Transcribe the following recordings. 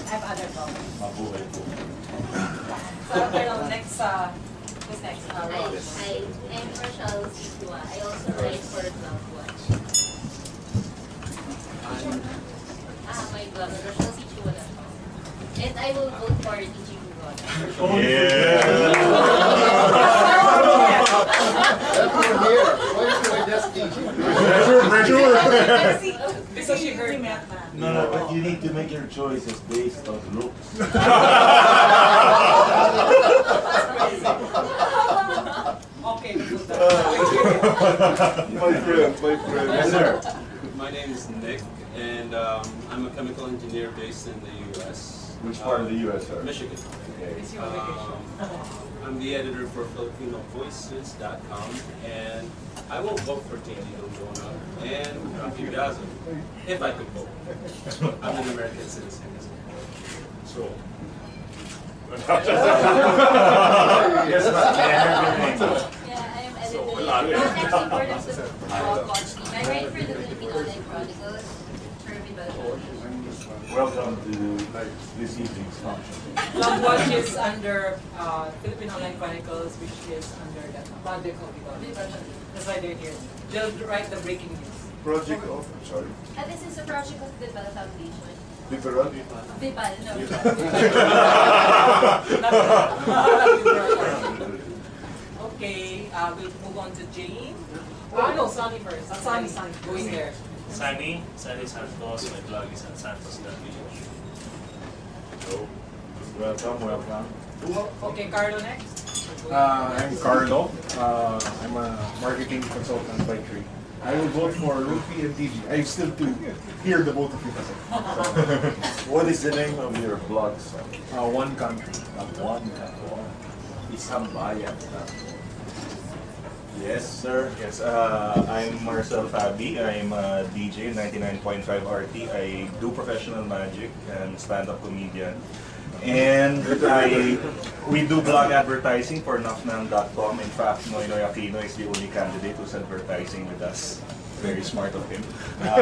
have other comments. Mabuhay po. So, next, who's next? I'm Rochelle Situa. I also write for CloudWatch. My blog, RochelleSitua.com. And I will vote for DG Bugon. Yeah! Because you heard me. No, but you need to make your choices based on looks. Okay, My friend. Yes, sir. My name is Nick, and I'm a chemical engineer based in the U.S. Which part of the U.S., sir? Michigan. It's your vacation. I'm the editor for FilipinoVoices.com, and I will vote for J.D. Dondona and Rafi Gaza, if I could vote. I'm an American citizen. So. Yes, Yeah, I am editor. Next importance of CloudWatch team. I write for the Philippine Online Chronicles for Vivaldo. Welcome to this evening's function. CloudWatch is under Philippine Online Chronicles, which is under the project of Vivaldo. That's why they're here. They'll write the breaking news. Project of, sorry. This is a project of Vival Foundation. Liberal. Vival, no. Okay, we'll move on to Jane. Oh no, Sunny first. Sunny, going there. Sunny Santos, my blog is at santos.ph. So, welcome. Okay, Carlo next. I'm Carlo. I'm a marketing consultant by trade. I will vote for Rufi and TG. I still to hear the both of you. What is the name of your blog, sir? One country. One. Isang bayan. Yes, sir. Yes, I'm Marcel Fabi. I'm a DJ, 99.5 RT. I do professional magic and stand-up comedian. And we do blog advertising for nafnang.com. In fact, Noynoy Aquino is the only candidate who's advertising with us. Very smart of him.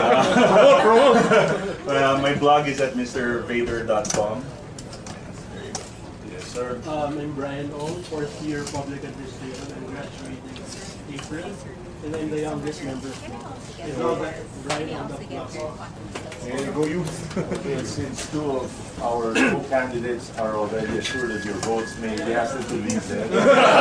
My blog is at mrvader.com. Yes, sir. I'm Brian Ong, fourth year public administration and graduating April. And I'm the youngest member of Brian Ong. There you go, you. Okay, since two of our co-candidates are already assured of your votes, may we ask them to leave them?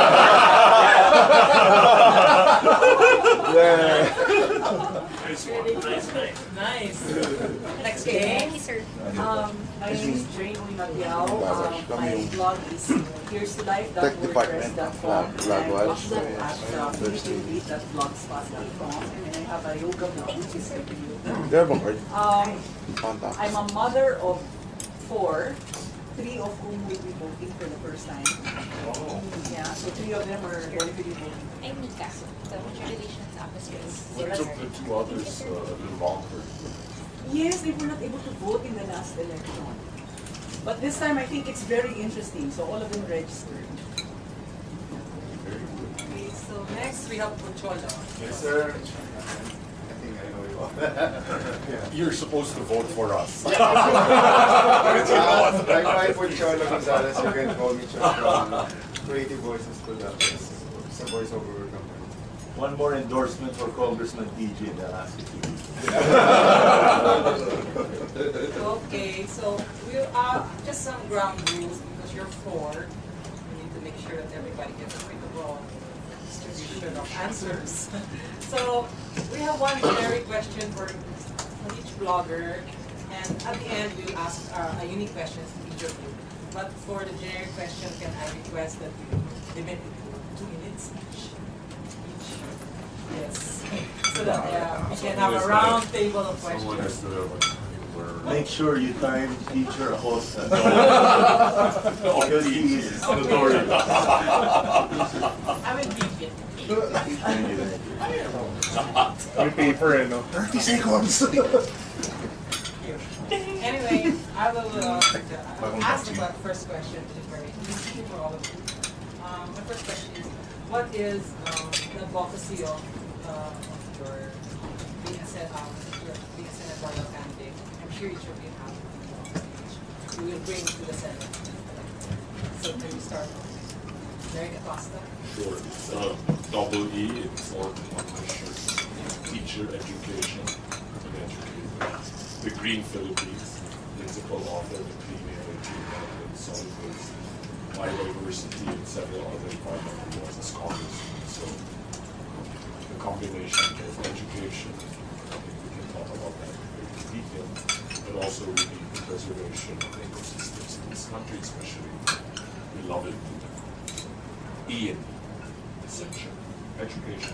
Nice. Next game. My name is Jane Matiao. My blog is here'slife.wordpress.com and I'm also at community.blogspot.com, and then I have a yoga blog. I'm a mother of 4, 3 of whom will be voting for the first time. Yeah, so 3 of them are going to be voting. I'm Nika, the Relations Officer. What took the two others a little longer? Yes, they were not able to vote in the last election. But this time I think it's very interesting, so all of them registered. Okay, so next we have Pocholo. Yes, sir. I think I know you all. You're supposed to vote for us. Like my for Cholo Gonzalez, you can call me Cholo. Creative Voices Productions. It's a voiceover company. One more endorsement for Congressman DJ that asked you. Okay, so we'll just some ground rules because you're 4. We need to make sure that everybody gets a equitable distribution of answers. So we have one generic question for each blogger, and at the end we'll ask a unique question to each of you. But for the generic question, can I request that you limit it to 2 minutes each? Yes. So that we can have a round table of questions. Make sure you time teacher host. Because he is notorious. I will beat it. May paper, eh, no? 30 seconds! Anyway, I will ask the first question, which is very easy for all of you. My first question is, what is the advocacy of your being a senatorial candidate? I'm sure each of you have. we will bring to the Senate. So can you start? Derek Acosta. Sure. It's double E. It's all one mission. Teacher education and educators. The Green Philippines. Principal author, the Clean Energy and Solid Waste. Biodiversity and several other environmental laws as congressman. So the combination of education, I think we can talk about that in great detail, but also we need the preservation of the ecosystems in this country, especially. We love it. Ian, essential. Education.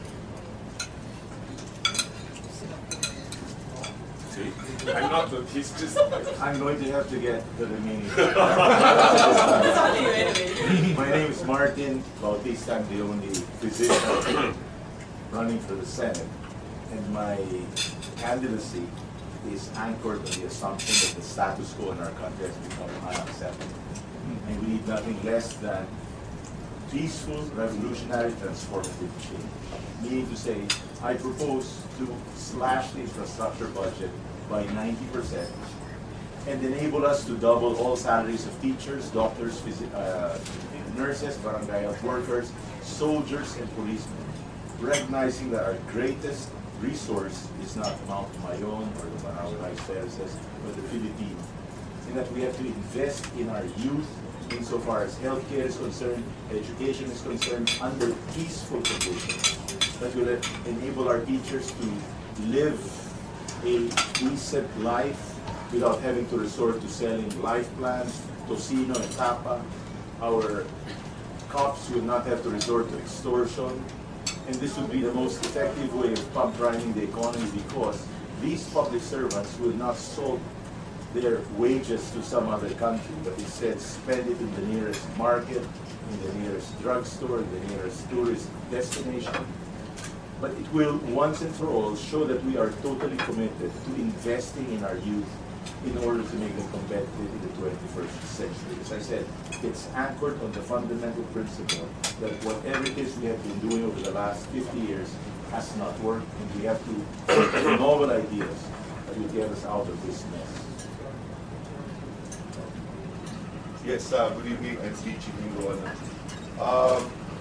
See? I'm not the, he's just like, I'm going to have to get the remaining. It's on you anyway. My name is Martin Bautista. I'm the only physician running for the Senate. And my candidacy is anchored on the assumption that the status quo in our country has become unacceptable. And we need nothing less than peaceful, revolutionary, transformative change. Meaning to say, I propose to slash the infrastructure budget by 90% and enable us to double all salaries of teachers, doctors, nurses, barangay health workers, soldiers, and policemen, recognizing that our greatest resource is not Mount Mayon or the Manao Rice Terraces, but the Philippines, and that we have to invest in our youth insofar as healthcare is concerned, education is concerned, under peaceful conditions that will enable our teachers to live a decent life without having to resort to selling life plans, Tocino and Tapa. Our cops will not have to resort to extortion, and this would be the most effective way of pump priming the economy, because these public servants will not sold their wages to some other country, but instead spend it in the nearest market, in the nearest drugstore, in the nearest tourist destination. But it will once and for all show that we are totally committed to investing in our youth in order to make them competitive in the 21st century. As I said, it's anchored on the fundamental principle that whatever it is we have been doing over the last 50 years has not worked, and we have to think novel ideas that will get us out of this mess. Yes, good evening. I'm Steve Chikingoana.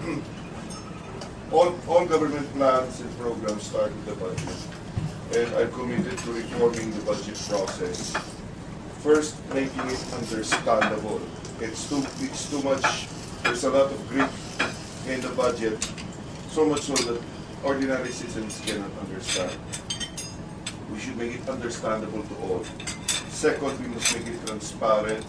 All government plans and programs start with the budget, and I'm committed to reforming the budget process. First, making it understandable. It's too much. There's a lot of Greek in the budget, so much so that ordinary citizens cannot understand. We should make it understandable to all. Second, we must make it transparent.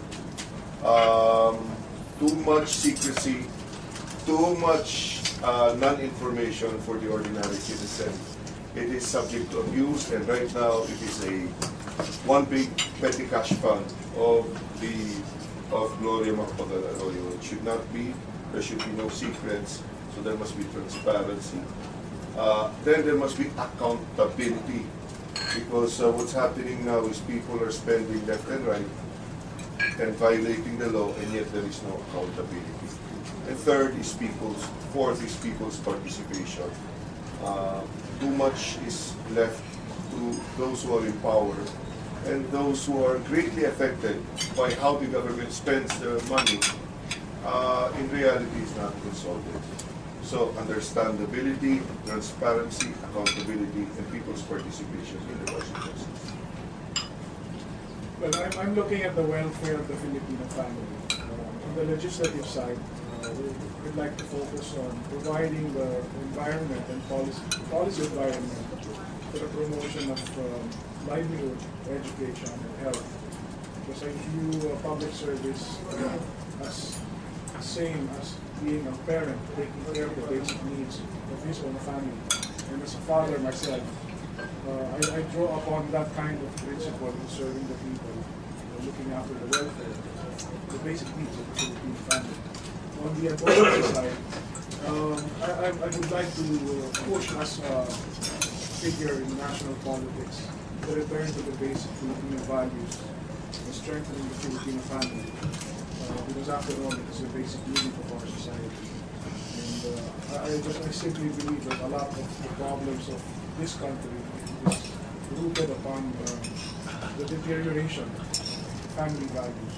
Too much secrecy, too much non-information for the ordinary citizen. It is subject to abuse, and right now it is one big petty cash fund of Gloria Macapagal Arroyo. It should not be. There should be no secrets, so there must be transparency. Then there must be accountability, because what's happening now is people are spending left and right and violating the law, and yet there is no accountability. And fourth is people's participation. Too much is left to those who are in power, and those who are greatly affected by how the government spends their money, in reality is not consulted. So understandability, transparency, accountability, and people's participation in the budget process. Well, I'm looking at the welfare of the Filipino family. On the legislative side, we'd like to focus on providing the environment and policy environment for the promotion of livelihood, education, and health. Because I view public service as the same as being a parent, taking care of the basic needs of his own family. And as a father myself, I draw upon that kind of principle in serving the people, looking after the welfare, the basic needs of the Filipino family. On the advocacy side, I would like to push as a figure in national politics the return to the basic Filipino values and strengthening the Filipino family. Because after all, it is a basic unit of our society. And I simply believe that a lot of the problems of this country is rooted upon the deterioration family values.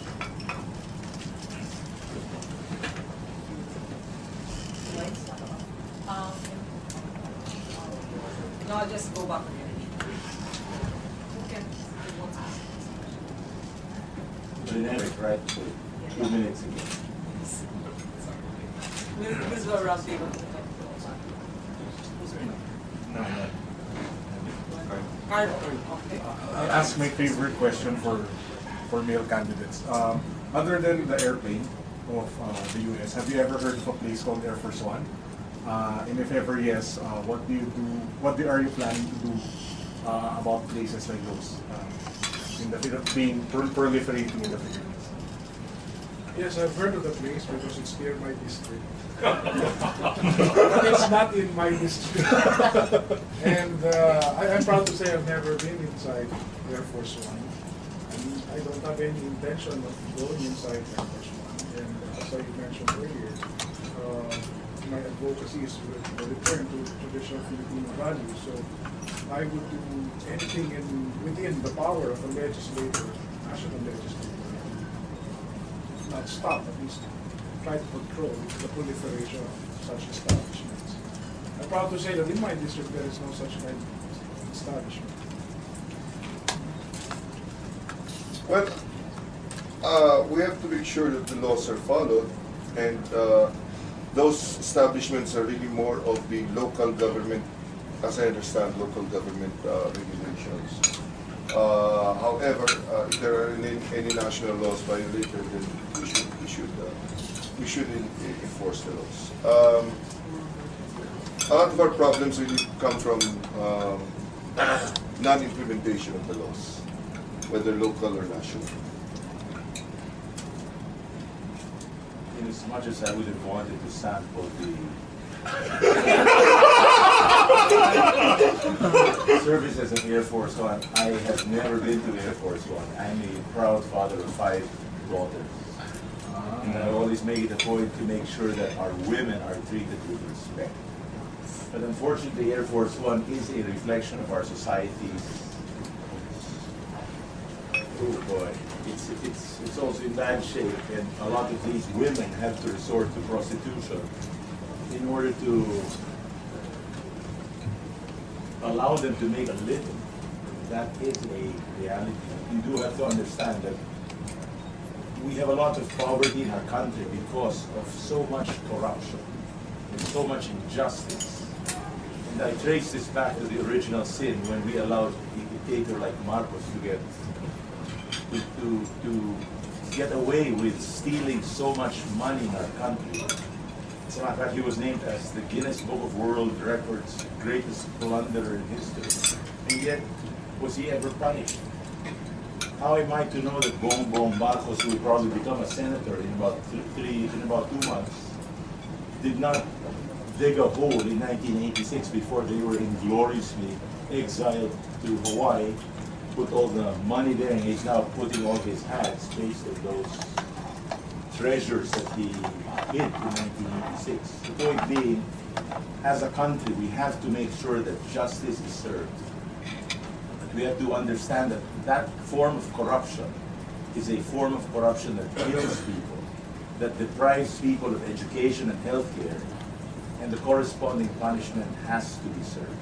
Um, no, I'll just go back again. Okay. Generic, right? 2 minutes ago. This is what round table. No, no. Carlo, okay. I'll ask my favorite question for male candidates. Other than the airplane of the U.S., have you ever heard of a place called Air Force One? And if ever yes, what do you do? What are you planning to do about places like those in the being proliferating in the Philippines? Yes, I've heard of the place because it's near my district. But it's not in my district. And I'm proud to say I've never been inside Air Force One. And I don't have any intention of going inside Air Force One. And as I mentioned earlier, my advocacy is to return to traditional Filipino values. So I would do anything within the power of a legislator, national legislator, not stop, at least try to control the proliferation of such establishments. I'm proud to say that in my district there is no such kind of establishment. Well, we have to make sure that the laws are followed, and those establishments are really more of the local government, as I understand, local government regulations. However, if there are any national laws violated, then we should enforce the laws. A lot of our problems really come from non-implementation of the laws, whether local or national. In as much as I would have wanted to sample the services of Air Force One, I have never been to Air Force One. I'm a proud father of 5 daughters. And I always make it a point to make sure that our women are treated with respect. But unfortunately, Air Force One is a reflection of our society's. Oh boy, it's also in bad shape, and a lot of these women have to resort to prostitution in order to allow them to make a living. That is a reality. You do have to understand that we have a lot of poverty in our country because of so much corruption and so much injustice. And I trace this back to the original sin when we allowed a dictator like Marcos to get away with stealing so much money in our country. As a matter of fact, he was named as the Guinness Book of World Records greatest plunderer in history. And yet, was he ever punished? How am I to know that Bongbong Marcos will probably become a senator in about 2 months, did not dig a hole in 1986 before they were ingloriously exiled to Hawaii, put all the money there, and he's now putting all his hats based on those treasures that he hid in 1986. The point being, as a country, we have to make sure that justice is served. We have to understand that that form of corruption is a form of corruption that kills people, that deprives people of education and health care, and the corresponding punishment has to be served.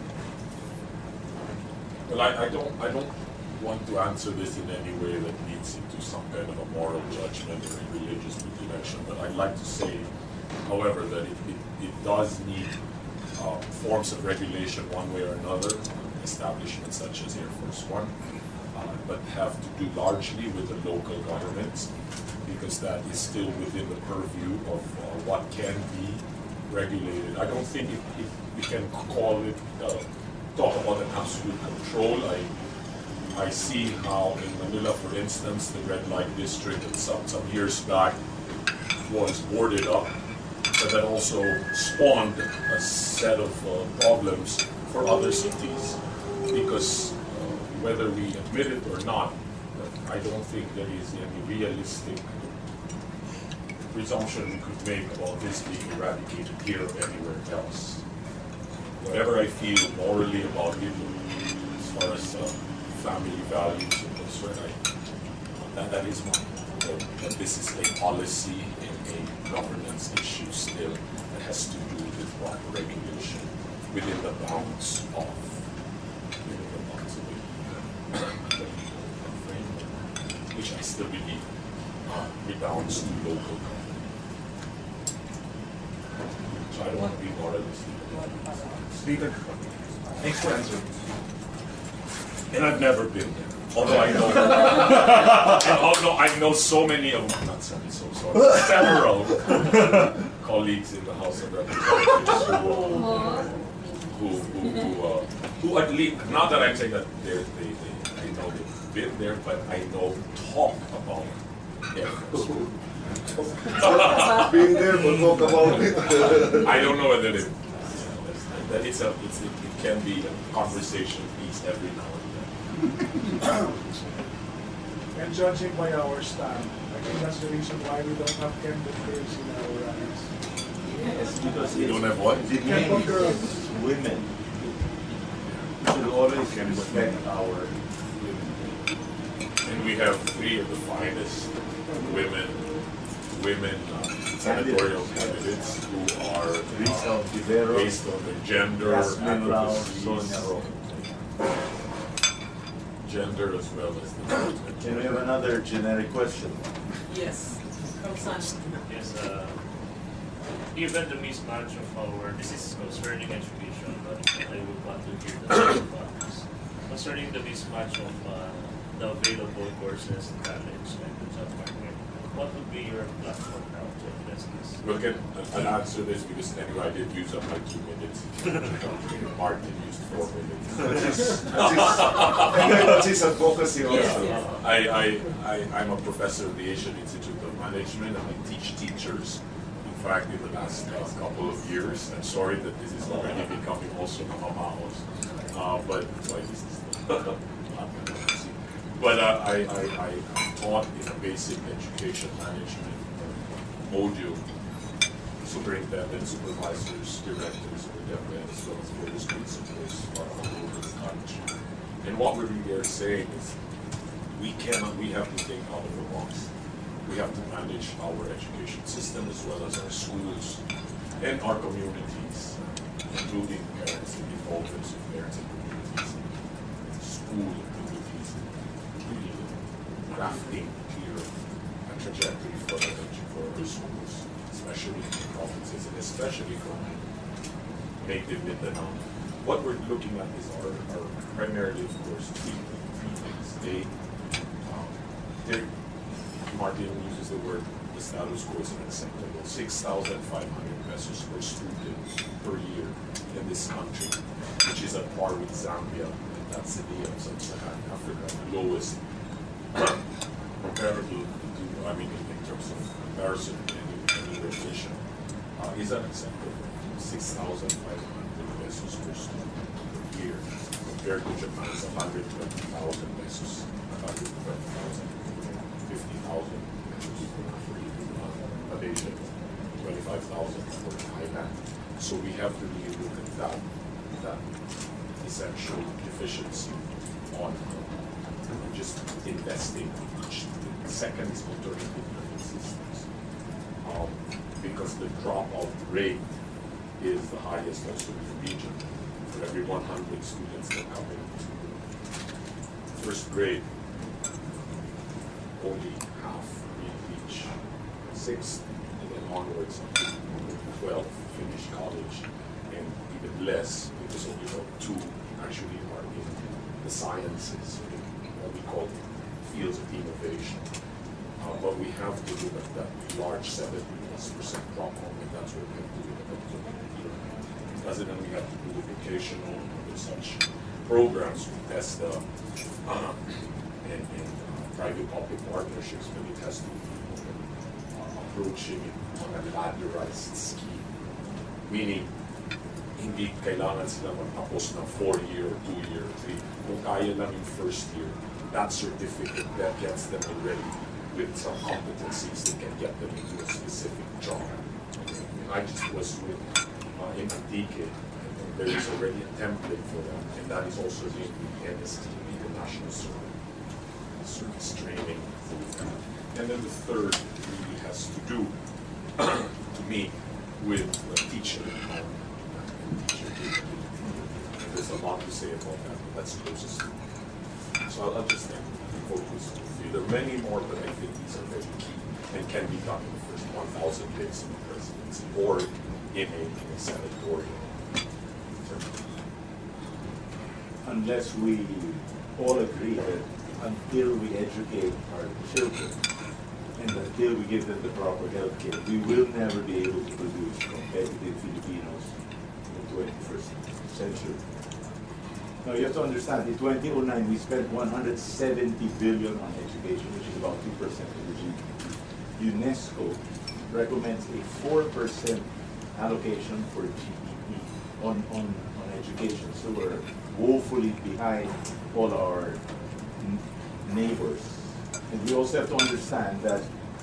Well, I don't want to answer this in any way that leads into some kind of a moral judgment or a religious predilection, but I'd like to say, however, that it does need forms of regulation one way or another, establishments such as Air Force One, but have to do largely with the local governments, because that is still within the purview of what can be regulated. I don't think if we can call it, talk about an absolute control. I see how in Manila, for instance, the red light district some years back was boarded up, but that also spawned a set of problems for other cities, because whether we admit it or not, I don't think there is any realistic presumption we could make about this being eradicated here or anywhere else. Whatever I feel morally about it, as far as family values are concerned, That is one. But this is a policy and a governance issue still that has to do with proper regulation within the bounds of which I still believe redounds to local government. So I don't want to be moralistic. Speaker, thanks for answering. And I've never been there. Although I know, and although I know so many of, not so many, so sorry, several colleagues in the House of Representatives who at least, not that I'm saying that I know they've been there, but I know talk about it. Being there, we'll talk about it. I don't know whether it can be a conversation piece every now and then. And judging by our stand, I think that's the reason why we don't have Kempo girls in our ranks. Yes, because You don't have what? Kempo girls, women. We should always respect our women. And we have three of the finest women senatorial candidates who are Risa Vivero, based on the gender Yasmin Lau, advocacies, Sonia Ro. gender as well as the Can we have another generic question? Yes, Roxanne. Yes, given the mismatch of our, this is concerning education, but I would want to hear the second parts. Concerning the mismatch of the available courses in college and the job market, what would be your platform now to address this? Well, I'll answer this because anyway I did use up my 2 minutes. Martin used 4 minutes. That's his advocacy also. Yes. I'm a professor of the Asian Institute of Management and I teach teachers. In fact, in the last couple of years, I'm sorry that this is already becoming also mamamahos, but why this is not democracy. But I taught in a basic education management module, superintendents, supervisors, directors of the DepEd, as well as various principals all over the country. And what we really are saying is we have to think out of the box. We have to manage our education system as well as our schools and our communities, including parents and involvements of parents and communities, school activities, really crafting clear a trajectory for our schools, especially in the provinces and especially for native Mindanao. What we're looking at is our primarily, of course, three things. Martin uses the word, the status quo is unacceptable. 6,500 pesos per student per year in this country, which is at par with Zambia and Tanzania of Sub-Saharan Africa, the lowest comparable to, in terms of comparison in any position, is unacceptable. 6,500 pesos per student per year compared to Japan's 120,000 pesos, 120,000. 50,000 Malaysia, 25,000 for Thailand. So we have to really look at that essential deficiency on just investing in each. The second is alternative learning systems. Because the dropout rate is the highest also in the region. For every 100 students that come into first grade, only half reach 6th and then onwards up to 12 finish college, and even less because only about 2 actually are in the sciences, what we call fields of innovation. But we have to look at that large 70+% dropout, and that's what we have to do with President, we have to do with vocational and such programs. We test and private-public partnerships, but it has to be approaching it on a ladderized scheme. Meaning, hindi kailangan sila magtapos ng 4-year, 2-year, 3. Kung kaya lang yung first year, that certificate that gets them already with some competencies that can get them into a specific job. And I just was with in Antique, and there is already a template for that, and that is also the NSTP, the National Survey. service training. And then the third really has to do, to me, with teacher empowerment. There's a lot to say about that, but that's closest to me. So I'll just focus. There are many more, but I think these are very key and can be done in the first 1,000 days of the presidency or in a senatorial term. Unless we all agree that until we educate our children and until we give them the proper health care, we will never be able to produce competitive Filipinos in the 21st century. Now you have to understand, in 2009 we spent 170 billion on education, which is about 2% of the GDP. UNESCO recommends a 4% allocation for GDP on education. So we're woefully behind all our neighbors. And we also have to understand that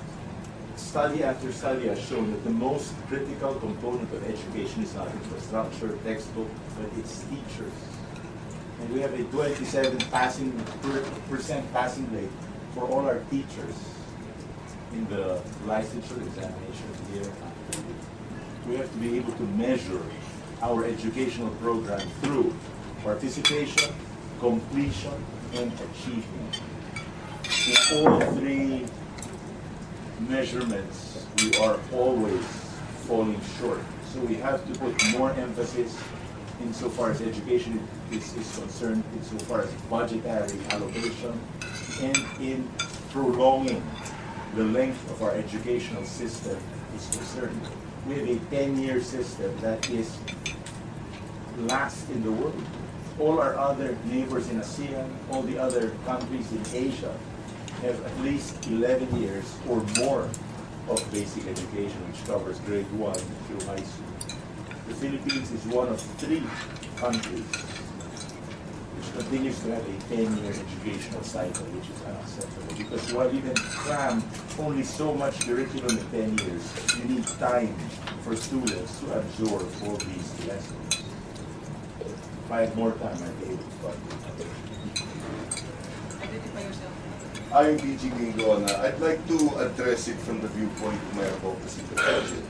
study after study has shown that the most critical component of education is not infrastructure, textbook, but it's teachers. And we have a 27% passing rate for all our teachers in the licensure examination here. We have to be able to measure our educational program through participation, completion, and achievement. In all three measurements, we are always falling short. So we have to put more emphasis insofar as education is concerned, insofar as budgetary allocation, and in prolonging the length of our educational system is concerned. We have a 10-year system that is last in the world. All our other neighbors in ASEAN, all the other countries in Asia have at least 11 years or more of basic education, which covers grade 1 through high school. The Philippines is one of 3 countries which continues to have a 10-year educational cycle, which is unacceptable. Because while you can cram only so much curriculum in 10 years, you need time for students to absorb all these lessons. If I had more time, I'd be able to talk. Identify yourself. I'm DG Mingona. I'd like to address it from the viewpoint of my advocacy to the budget.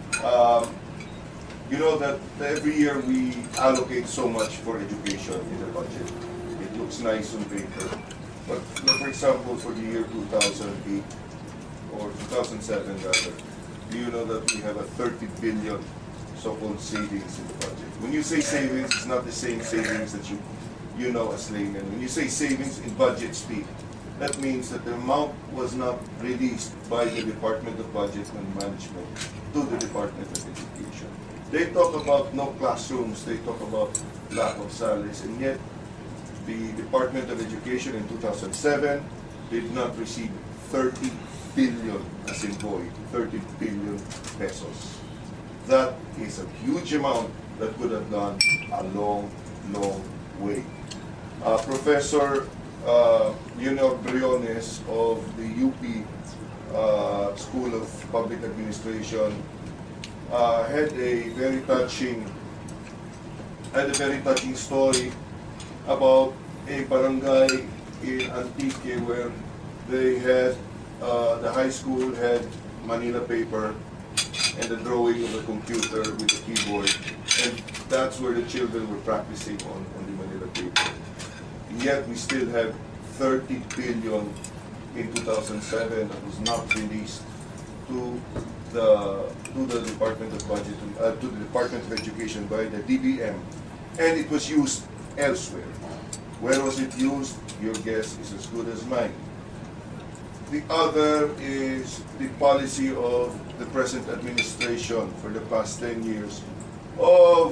You know that every year we allocate so much for education in the budget. It looks nice on paper. But for example, for the year 2008 or 2007 rather, do you know that we have a 30 billion so-called savings in the budget? When you say savings, it's not the same savings that you know as layman. When you say savings in budget speak, that means that the amount was not released by the Department of Budget and Management to the Department of Education. They talk about no classrooms, they talk about lack of salaries, and yet the Department of Education in 2007 did not receive 30 billion, as in boy, 30 billion pesos. That is a huge amount that could have gone a long, long way. Professor Leonor Briones of the UP School of Public Administration had a very touching story about a barangay in Antique where they had the high school had Manila paper and the drawing of a computer with a keyboard, and that's where the children were practicing on the Manila paper. And yet we still have 30 billion in 2007 that was not released to the Department of Budget, to the Department of Education by the DBM, and it was used elsewhere. Where was it used? Your guess is as good as mine. The other is the policy of the present administration for the past 10 years of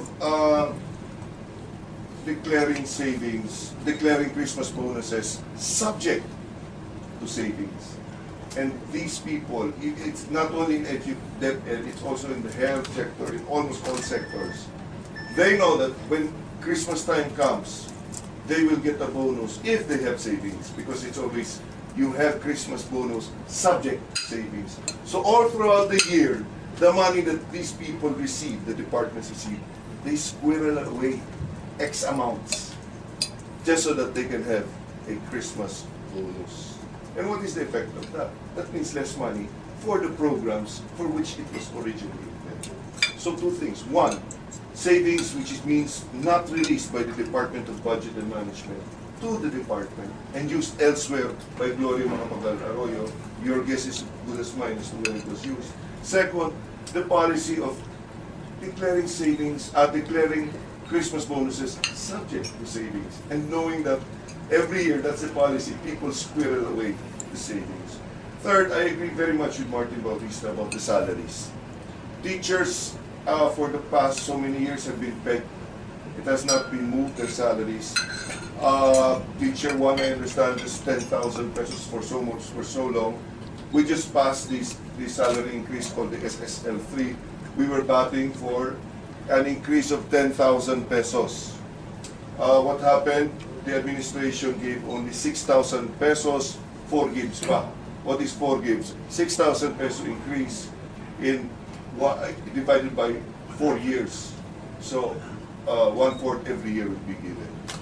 declaring savings, declaring Christmas bonuses subject to savings. And these people, it's not only in it's also in the health sector, in almost all sectors. They know that when Christmas time comes, they will get a bonus if they have savings, because it's always, you have Christmas bonus subject savings. So all throughout the year, the money that these people receive, the departments receive, they squirrel away X amounts just so that they can have a Christmas bonus. And what is the effect of that? That means less money for the programs for which it was originally intended. So two things. One, savings, which means not released by the Department of Budget and Management to the department and used elsewhere by Gloria Macapagal Arroyo. Your guess is as good as mine as to where it was used. Second, the policy of declaring savings, declaring Christmas bonuses subject to savings, and knowing that every year that's the policy, people squirrel away the savings. Third, I agree very much with Martin Bautista about the salaries. Teachers for the past so many years have been pegged. It has not been moved, their salaries. Teacher 1, I understand, is 10,000 pesos for so long. We just passed this salary increase called the SSL3. We were batting for an increase of 10,000 pesos. What happened? The administration gave only 6,000 pesos, 4 gives pa. What is 4 gives? 6,000 peso increase in divided by 4 years. So 1/4 every year would be given.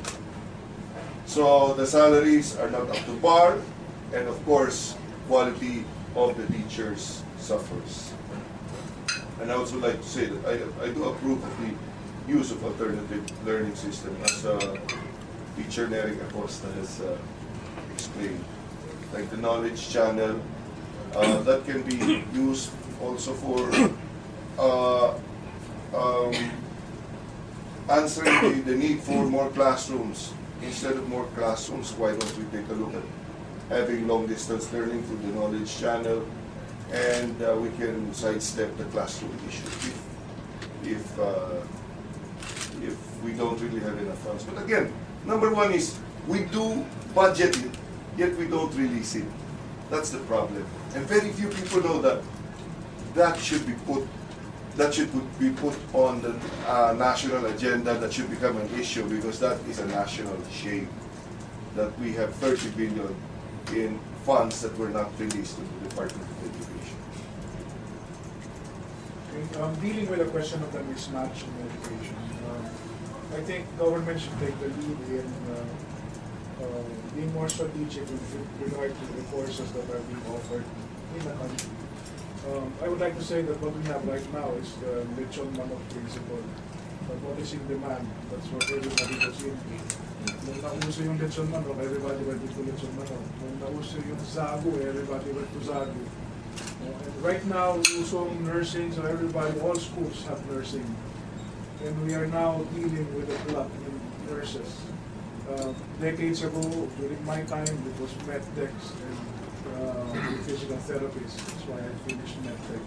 So the salaries are not up to par, and of course, quality of the teachers suffers. And I also like to say that I do approve of the use of alternative learning system, as teacher Neric Acosta has explained. Like the Knowledge Channel, that can be used also for answering the need for more classrooms. Instead of more classrooms, why don't we take a look at having long-distance learning through the Knowledge Channel, and we can sidestep the classroom issue if we don't really have enough funds. But again, number one is we do budget it, yet we don't release it. That's the problem. And very few people know that that should be put on the national agenda, that should become an issue, because that is a national shame that we have 30 billion in funds that were not released to the Department of Education. Dealing with the question of the mismatch in education, I think government should take the lead in being more strategic with regard to the courses that are being offered in the country. I would like to say that what we have right now is the lechon manok principle. But what is in demand, that's what everybody was into. Nung nauso yung lechon manok, everybody went into lechon manok. Nung nauso yung zagu, everybody went to zagu. And right now, uso nursing, so everybody, all schools have nursing. And we are now dealing with a glut in nurses. Decades ago, during my time, it was medtech and physical therapists. That's why I finished medtech.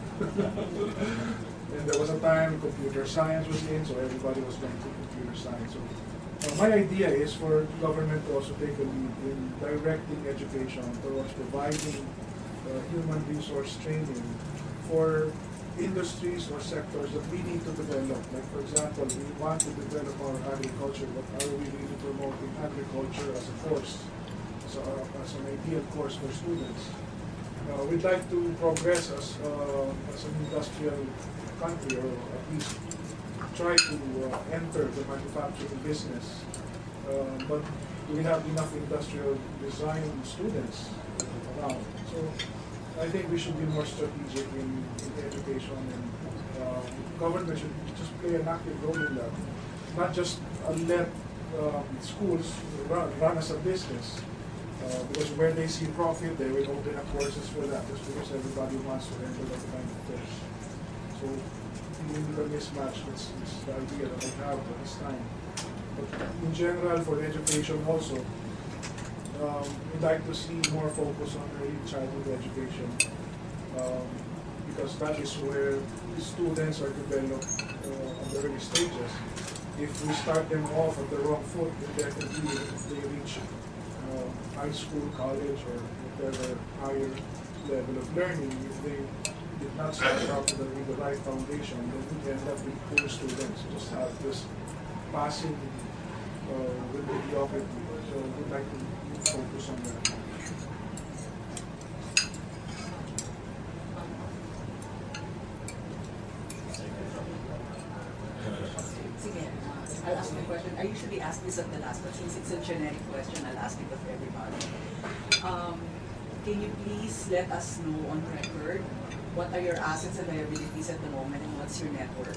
And there was a time computer science was in, so everybody was going to computer science. So my idea is for government to also take a lead in directing education towards providing human resource training for industries or sectors that we need to develop. Like for example, we want to develop our agriculture, but are we really promoting agriculture as a course, as an ideal course for students? We'd like to progress as an industrial country, or at least try to enter the manufacturing business. But do we have enough industrial design students around? So I think we should be more strategic in education, and government should just play an active role in that. Not just let schools run as a business, because where they see profit, they will open up courses for that, just because everybody wants to enter that kind of course. So dealing with the mismatch, that's the idea that I have at this time. But in general, for education also, we'd like to see more focus on early childhood education, because that is where the students are developed on the early stages. If we start them off on the wrong foot, then definitely if they reach high school, college, or whatever higher level of learning, if they did not start out with the right foundation, then we end up with poor students, just have this passing with mediocrity. So we'd like to focus on that. Sige. I I'll ask the question. I usually ask this at the last, but since it's a generic question, I'll ask it of everybody. Can you please let us know on record what are your assets and liabilities at the moment, and what's your net worth?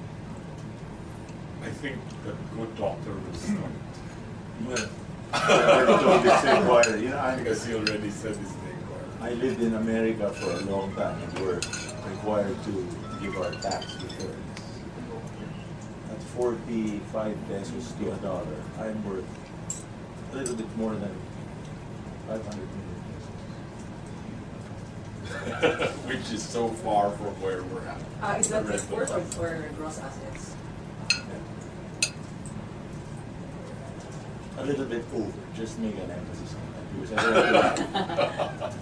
I think a good doctor will start. Well, I already told this to Inquirer. You know, I guess he already said his name. I lived in America for a long time and we're required to give our tax returns. At 45 pesos to a dollar, I'm worth a little bit more than 500 million pesos. Which is so far from where we're at. Is that net worth or gross assets? A little bit over, just make an emphasis on that because I don't like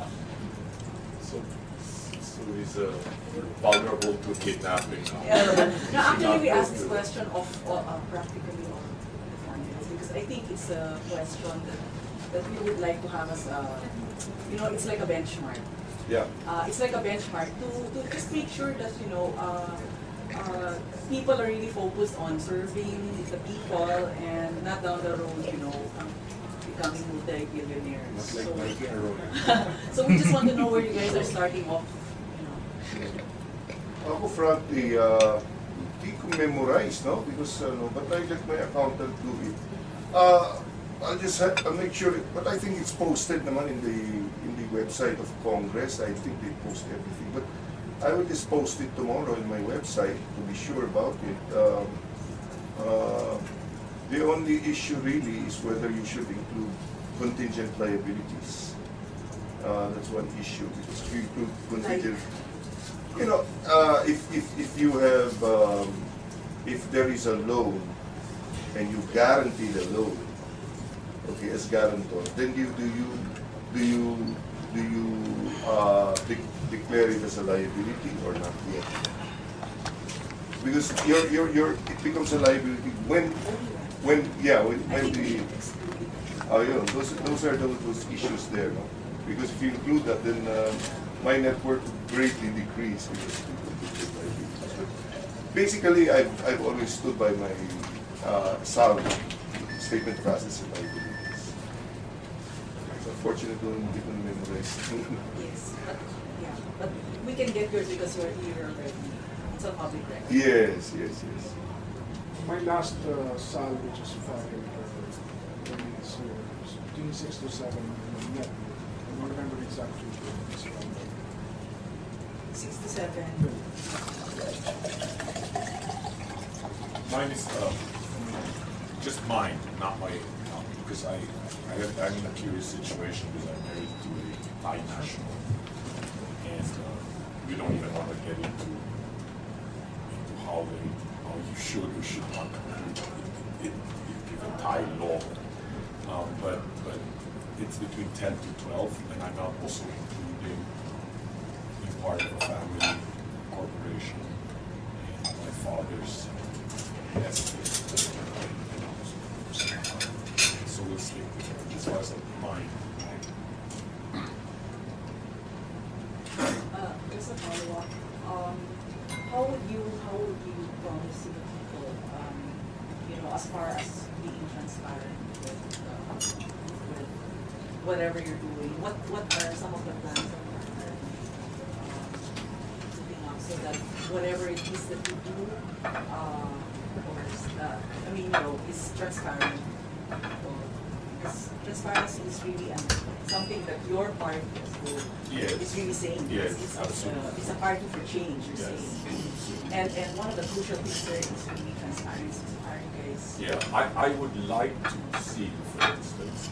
So he's vulnerable to kidnapping now. No, actually, we asked this question of practically all the families because I think it's a question that we would like to have as a, you know, it's like a benchmark. Yeah. It's like a benchmark to just make sure that, you know, people are really focused on serving the people and not down the road, you know, becoming multi-billionaires. Not like making a road. So we just want to know where you guys are starting off. Ako frankly, hindi ko memorize, no? Because, but I let my accountant do it. I'll just I'll make sure, but I think it's posted naman in the website of Congress. I think they post everything. But I will just post it tomorrow in my website to be sure about it. The only issue really is whether you should include contingent liabilities. That's one issue, because if you include contingent, you know, if you have, if there is a loan and you guarantee the loan, okay, as guarantor, then do you declare it as a liability or not yet? Because it becomes a liability when the those are those issues there, no? Because if you include that, then my net worth would greatly decrease because but basically I've always stood by my salary statement of assets and liabilities. Unfortunately, don't even memorize. Yes, but we can get yours because you're here already. It's a public record. Yes. My last salary just filed is between 6 to 7 net. I don't remember exactly. 67. Mine is just mine, not my account, because I'm in a curious situation because I'm married to a Thai national, and we don't even want to get into how you should or should not given Thai law, but it's between 10 to 12, and I'm not also including being part of a family corporation and my father's estate. So we'll stick with it as far as mine. Just a follow-up. How would you promise to the people, you know, as far as being transparent with whatever you're doing? What are some of the plans that you're putting up so that whatever it is that you do, is transparent? Because transparency is really something that your party is really saying. Yes, it's absolutely. It's a party for change, you're saying. And one of the crucial things there is really transparency. Are you guys? Yeah, I would like to see, for instance,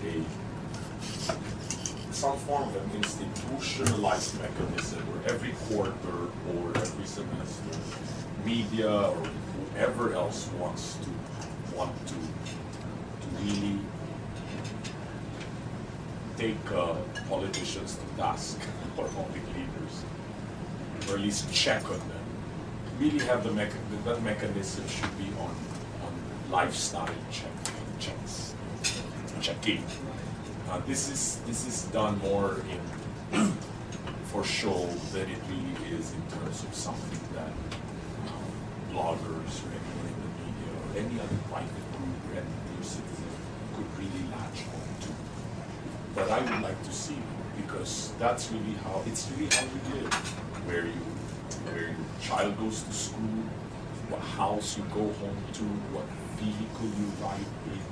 some form of an institutionalized mechanism where every quarter or every semester, media or whoever else want to really take politicians to task or public leaders, or at least check on them. Really have that mechanism should be on lifestyle checking. This is done more for show than it really is in terms of something that bloggers or anyone in the media or any other private group and your citizen could really latch on to. But I would like to see it, because that's really how, it's really how you live, where your child goes to school, what house you go home to, what vehicle you ride in,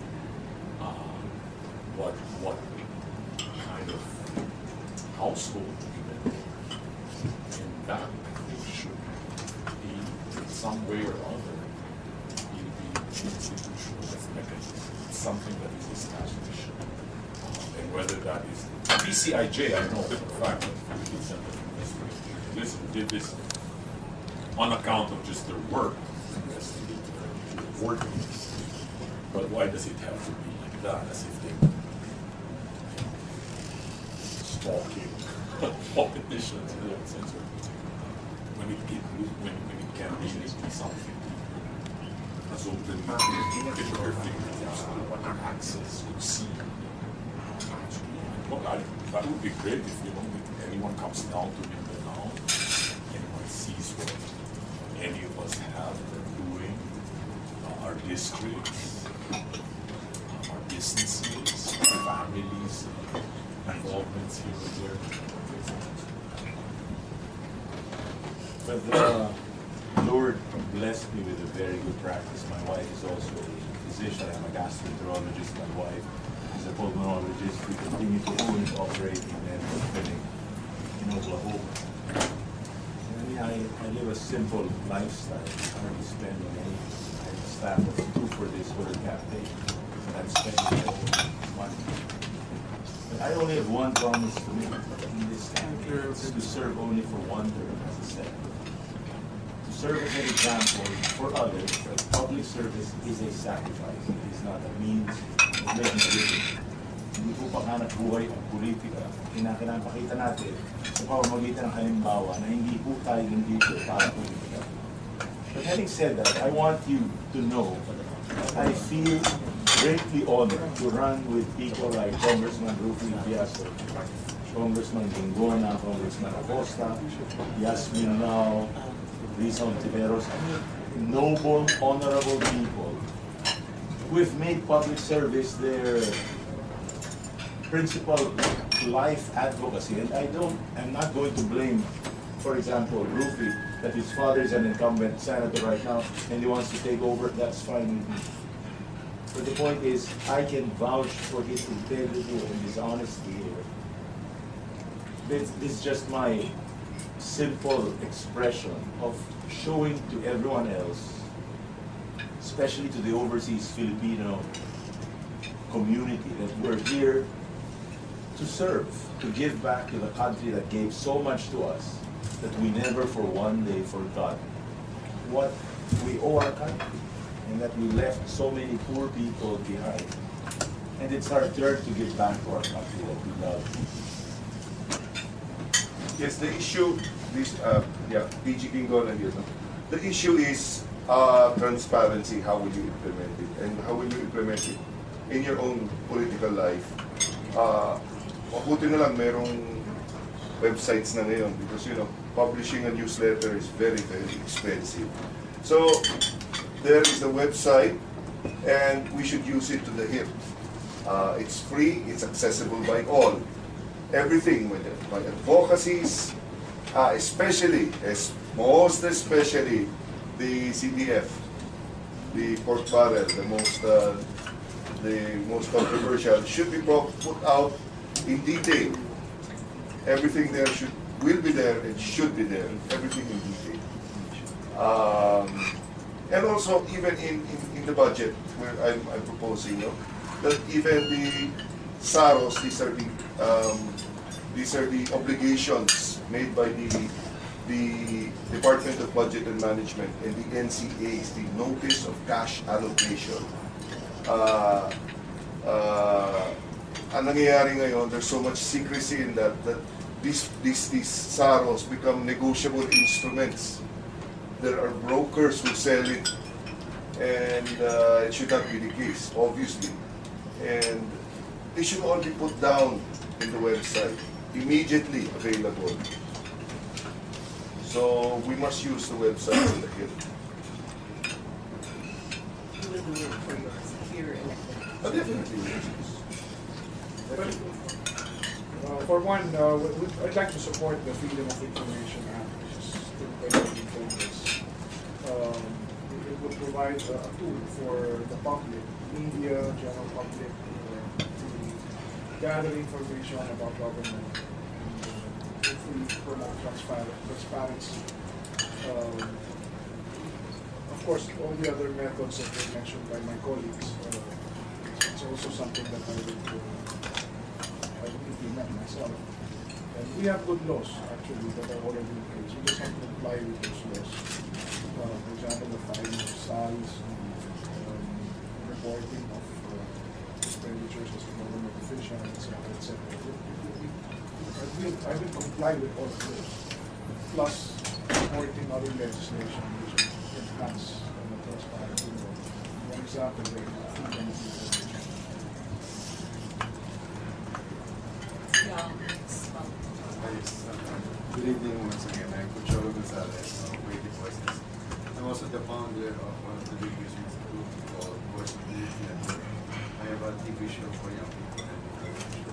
what kind of household you live in. And that, I think, should be, in some way or other, be institutionalized mechanism. It's something that is established. And whether that is BCIJ, I know for a fact that this did this on account of just their work, working. But why does it have to be like that, as if they stalking politicians in that sense, when it can really be something as open as their fingertips to access, to see. Well, that would be great if, you know, if anyone comes down to Mindanao, anyone sees what any of us have been doing, our districts, our businesses, our families, involvements here and there. But the Lord blessed me with a very good practice. My wife is also a physician. I'm a gastroenterologist. My wife is a pulmonologist. We continue to own and operate in medical clinic in Oklahoma. And I live a simple lifestyle. I hardly spend money. I have a staff of 2 for this whole campaign. I'm spending my own money. But I only have one promise to make in this campaign. It's to serve only for 1 term, as I said. To serve as an example for others that public service is a sacrifice. It is not a means of making a living. Hindi po panghanap buhay ang politika. Kinakailangan natin sa pamamagitan ng halimbawa na hindi po tayo nandito para politika. But having said that, I want you to know that I feel greatly honored to run with people like Congressman Rufy Biaso, Congressman Gingona, Congressman Acosta, Yasmin Now, Risa Ontiveros, noble, honorable people who have made public service their principal life advocacy. And I'm not going to blame, for example, Rufy, that his father is an incumbent senator right now and he wants to take over. That's fine with me. But the point is, I can vouch for his integrity and his honesty here. This is just my simple expression of showing to everyone else, especially to the overseas Filipino community, that we're here to serve, to give back to the country that gave so much to us, that we never for one day forgot what we owe our country, and that we left so many poor people behind. And it's our turn to give back to our country that we love. Yes, the issue, PG Gingon and the issue is transparency. How will you implement it, and how will you implement it in your own political life? Mabuti na lang merong websites na ngayon, because publishing a newsletter is very, very expensive. So there is the website, and we should use it to the hilt. It's free, it's accessible by all. Everything with it, my advocacies, most especially the CDF, the pork barrel, the most controversial, should be put out in detail. Everything there will be there and should be there. Everything in detail. And also even in the budget, where I'm proposing, that even the SAROS, these are the obligations made by the Department of Budget and Management and the NCAs, the Notice of Cash Allocation. Ang nangyayari ngayon, there's so much secrecy in that these SAROS become negotiable instruments. There are brokers who sell it, and it should not be the case, obviously. And they should all be put down in the website, immediately available. So we must use the website for the hit. do it for your security? Definitely. For one, I'd like to support the Freedom of Information Act, which is still presently in progress. It would provide a tool for the public, media, general public, to gather information about government and hopefully promote transparency. Of course, all the other methods that were mentioned by my colleagues, it's also something that I would implement myself. And we have good laws, actually, that are already in place. We just have to comply with those laws. For example, the filing of SALs, reporting of expenditures as a government official, etc., etc. I will comply with all of those, plus supporting other legislation which enhance transparency. One example, freedom of information. Good evening once again. I'm Cucholo Gonzalez of Creative Voices. I'm also the founder of one of the biggest institute called Voice of Youth Network. I have a TV show for young people and a show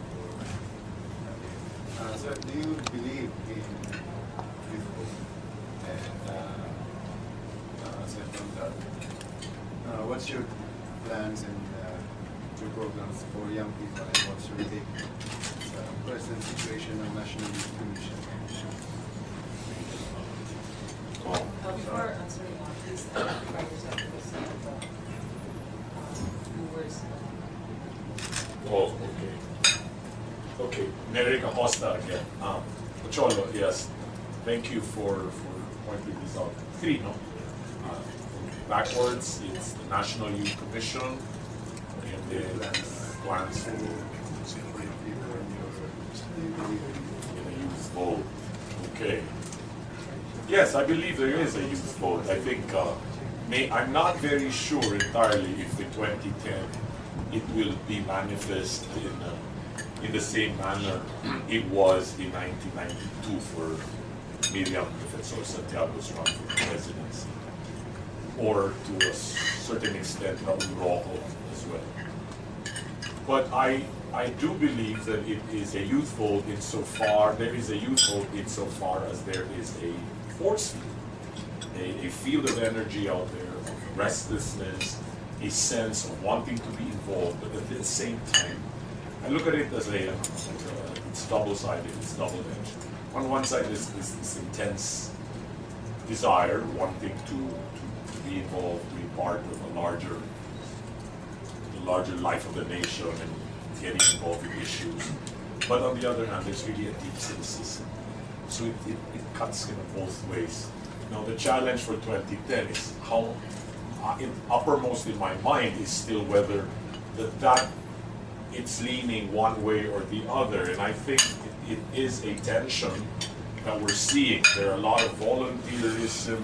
for so do you believe in youthful? And aside from that, what's your plans and your programs for young people, and what's your take present situation of National Youth Commission? Before answering that, please identify yourself because some of the viewers. Oh, okay. Okay, Nerica Hosta again. Cholo, yes. Thank you for pointing this out. Three, no? Backwards, it's the National Youth Commission, and then plans for the youth vote. Okay. Yes, I believe there is a youth vote. I think, I'm not very sure entirely if in 2010 it will be manifest in the same manner it was in 1992 for Miriam Defensor Santiago's run for presidency, or to a certain extent Raul Rojo as well. But I do believe that it is a youth vote insofar, there is a youth vote insofar as there is a force field, a field of energy out there, of restlessness, a sense of wanting to be involved, but at the same time, I look at it as it's double-sided, it's double-edged. On one side is this intense desire, wanting to be involved, to be part of the larger life of the nation and getting involved in issues. But on the other hand, there's really a deep cynicism. So it cuts kind of both ways. Now the challenge for 2010 is how, uppermost in my mind is still whether that it's leaning one way or the other. And I think it is a tension that we're seeing. There are a lot of volunteerism,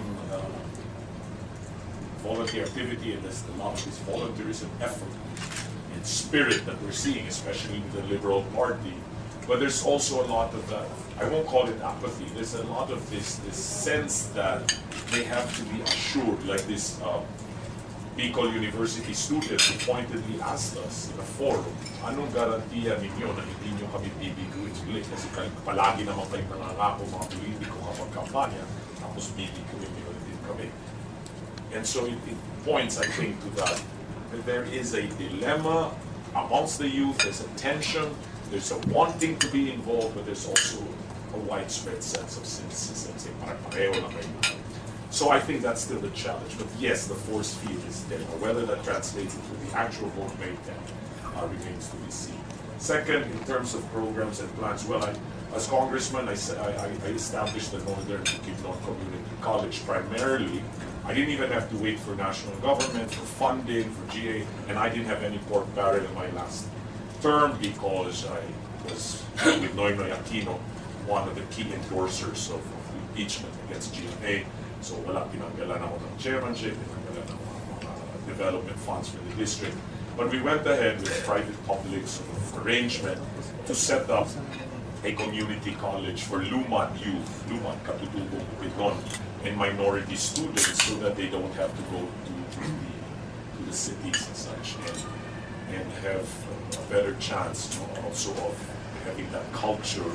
volunteer activity, and there's a lot of this volunteerism effort and spirit that we're seeing, especially with the Liberal Party. But there's also a lot of that, I won't call it apathy, there's a lot of this sense that they have to be assured, like this Bicol University student who pointedly asked us in a forum, anong garantiya ninyo na hindi nyo kami bibiguin ulit? Kasi palagi naman kayo nangangako mga politiko kapag kampanya, tapos bibiguin nyo din kami. And so it points, I think, to that there is a dilemma amongst the youth, there's a tension, there's a wanting to be involved, but there's also a widespread sense of cynicism, saying, pareho na kayo. So I think that's still the challenge. But yes, the force field is there. Whether that translates into the actual vote rate remains to be seen. Second, in terms of programs and plans, well, as congressman, I established the Northern Bukidnon Community College primarily. I didn't even have to wait for national government, for funding, for GA, and I didn't have any pork barrel in my last term because I was, with Noynoy Aquino, one of the key endorsers of impeachment against GMA. So wala pinanggalan ako ng chairmanship, pinanggalan ng development funds for the district. But we went ahead with private-public sort of arrangement to set up a community college for Lumad youth, Lumad, Katutubong, Bukidnon, and minority students so that they don't have to go to the to the cities and such, and have a better chance, also of having that culture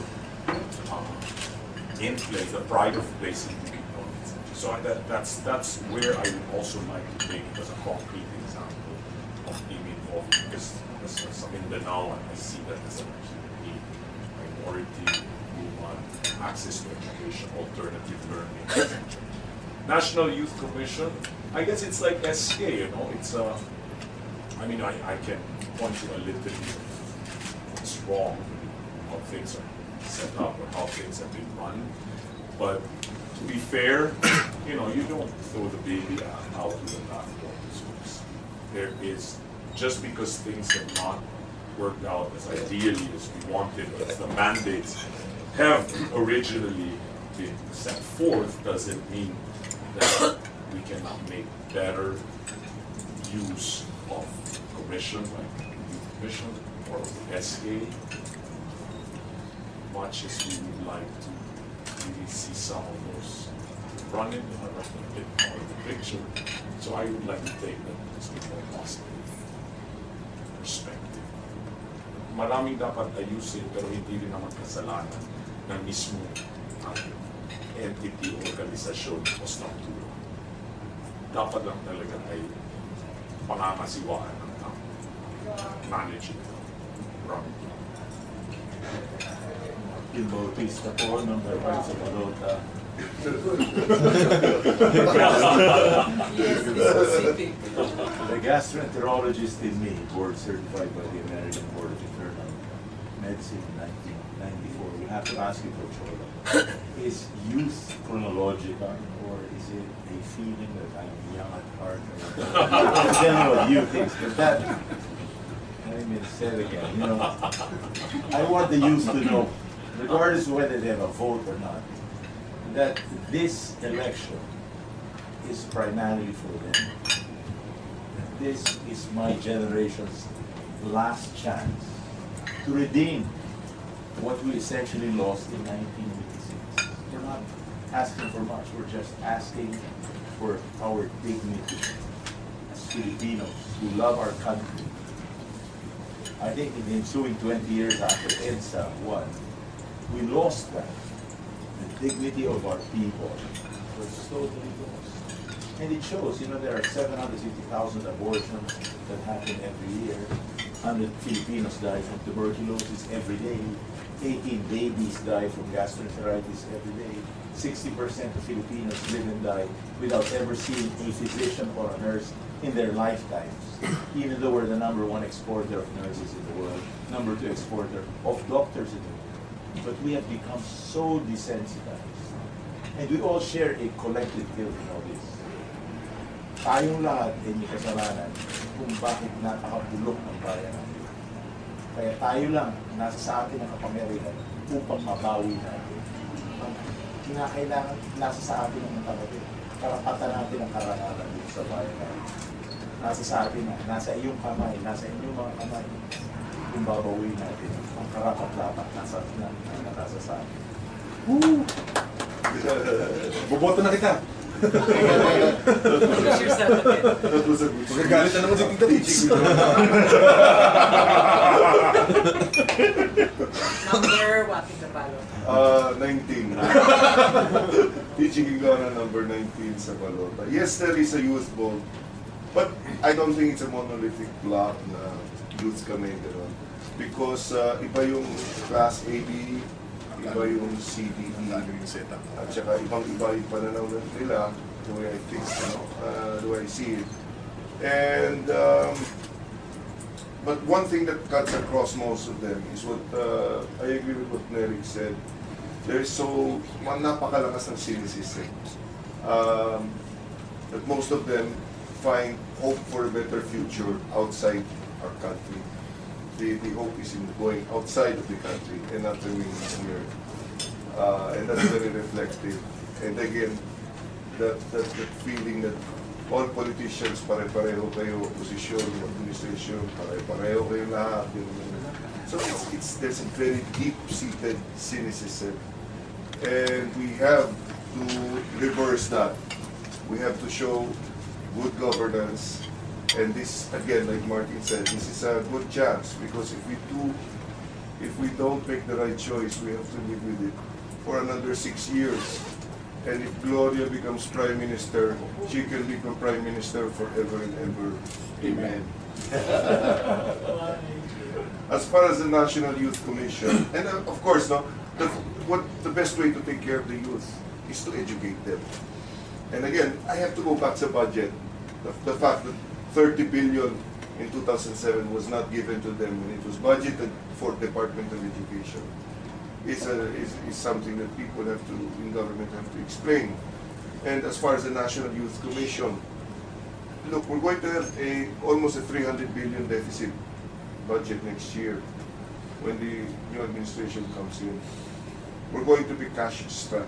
in place, the pride of place in people. So that's where I would also like to take it as a concrete example of being involved, because as in Mindanao, I see that as a key minority woman, access to education, alternative learning, etc. National Youth Commission, I guess it's like SK, it's I mean, I can point to a little bit what's wrong, how things are set up or how things have been run. But to be fair, you don't throw the baby out with the bathwater. There is, just because things have not worked out as ideally as we wanted, as the mandates have originally been set forth, doesn't mean that we cannot make better use of commission, like Youth Commission or SK, much as we would like to really see some of those running a bit more of the picture. So I would like to take that as a more positive perspective. Maraming dapat ayusin, pero hindi rin naman kasalanan ng mismo entity, organisasyon o struktura. Dapat lang talaga ay pangangasiwaan ng tao. Managing running. Il Bautista po, number 5 sa Balota. Yes, specific. The gastroenterologist in me, board certified by the American Board of Internal Medicine in 1994. We have to ask you, Coach Chola, is youth chronological, or is it a feeling that I'm young at heart? I don't know what you think, but that, I mean, say it again, I want the youth to know, regardless of whether they have a vote or not, that this election is primarily for them. This is my generation's last chance to redeem what we essentially lost in 1986. We're not asking for much, we're just asking for our dignity as Filipinos who love our country. I think in the ensuing 20 years after EDSA won, we lost that. The dignity of our people was totally lost. And it shows, there are 750,000 abortions that happen every year. 100 Filipinos die from tuberculosis every day. 18 babies die from gastroenteritis every day. 60% of Filipinos live and die without ever seeing a physician or a nurse in their lifetimes, even though we're the #1 exporter of nurses in the world, #2 exporter of doctors in the world. But we have become so desensitized. And we all share a collective guilt in all this. Tayong lahat ay may kasalanan kung bakit nakakabulok ng bayan natin. Kaya tayo lang, nasa sa atin ang kapangyarihan upang mabawi natin. Ang kinakailangan, nasa sa atin ang matapatid. Karapatan natin ang karangalan dito sa bayan natin. Nasa sa atin na, nasa iyong kamay, nasa inyong mga kamay. Kung babawi natin, ang karapat-dapat nasa sa atin. Woo! Boboto na kita! Push yourself a bit. Magagalit na naman si Tita Teaching. Number, what is the ballot? 19. Teaching Igona number 19 sa Balota. Yes, there is a youth vote, but I don't think it's a monolithic block na youth kami gano'n. Because iba yung class AB, iba yung CDE, at saka ibang-iba yung pananaw nila, the way I think, the way I see it. And, but one thing that cuts across most of them is what, I agree with what Nerik said, there is so, napakalakas ng cynicism. That most of them find hope for a better future outside our country. The hope is in going outside of the country and not remaining here. And that's very reflective. And again, that feeling that all politicians, pare-pareho kayo, opposition, administration, pare-pareho kayo lahat. So there's a very deep-seated cynicism. And we have to reverse that. We have to show good governance, And this, again, like Martin said, this is a good chance because if we don't make the right choice, we have to live with it for another 6 years. And if Gloria becomes Prime Minister, she can become Prime Minister forever and ever. Amen. As far as the National Youth Commission, and of course, no, the best way to take care of the youth is to educate them. And again, I have to go back to budget. The fact that 30 billion in 2007 was not given to them when it was budgeted for Department of Education is something that people have to, in government, have to explain. And as far as the National Youth Commission, look, we're going to have almost a 300 billion deficit budget next year when the new administration comes in. We're going to be cash strapped.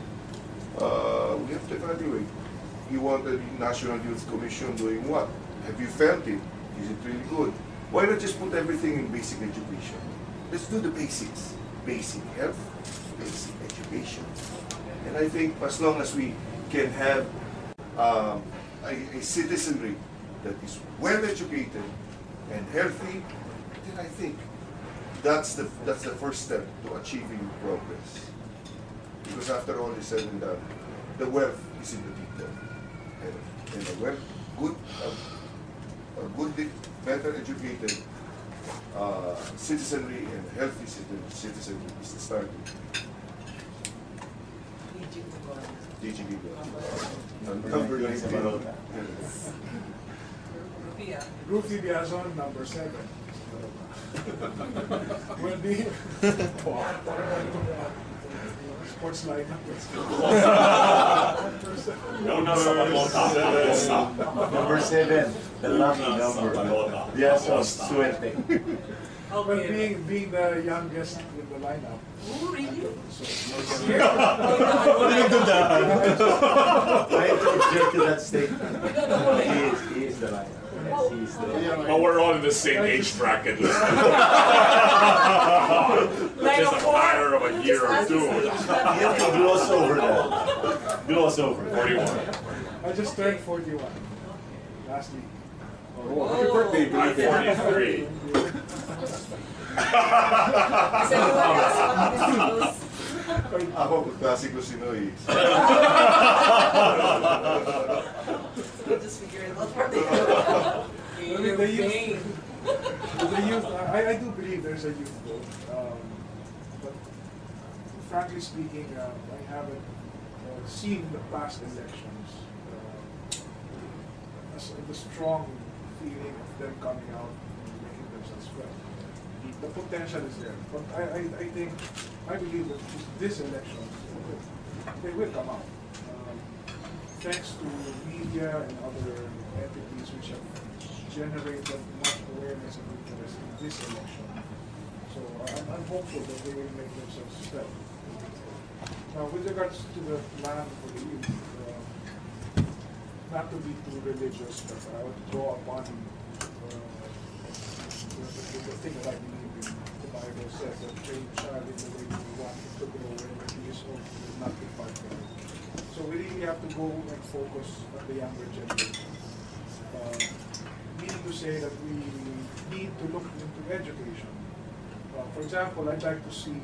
We have to evaluate. You want a National Youth Commission doing what? Have you felt it? Is it really good? Why not just put everything in basic education? Let's do the basics. Basic health, basic education. And I think as long as we can have a citizenry that is well educated and healthy, then I think that's the first step to achieving progress. Because after all is said and done, the wealth is in the people. And a good, better educated citizenry and healthy citizenry is the starting. DG number 19. Rufi Biazon, number 7. Will be sports line. Number 7, the lucky number. Yes, suerte. Well, being the youngest in the lineup. Oh, really? What did you do that? I object to that statement. He is the lineup. Yes, he is the lineup. But we're all in the same age bracket. Just a matter of a year or two. You have to gloss over that. Gloss over. 41. I just turned 41 last week. Oh, happy birthday, baby. I'm 43. Ako, klase ko si Noy. Just figure it out for the youth, I do believe there's a youth vote. But frankly speaking, I haven't seen the past elections as the strong feeling of them coming out and making themselves felt. The potential is there, but I believe that this election, they will come out. Thanks to media and other entities which have generated much awareness and interest in this election. So I'm hopeful that they will make themselves felt. Now, with regards to the plan for the youth, not to be too religious, but I would draw upon the thing that I believe in. The Bible says that train a child in the way you want him to grow, and when he is old, he will not depart from it. So we really have to go and focus on the younger generation. Meaning to say that we need to look into education. For example, I'd like to see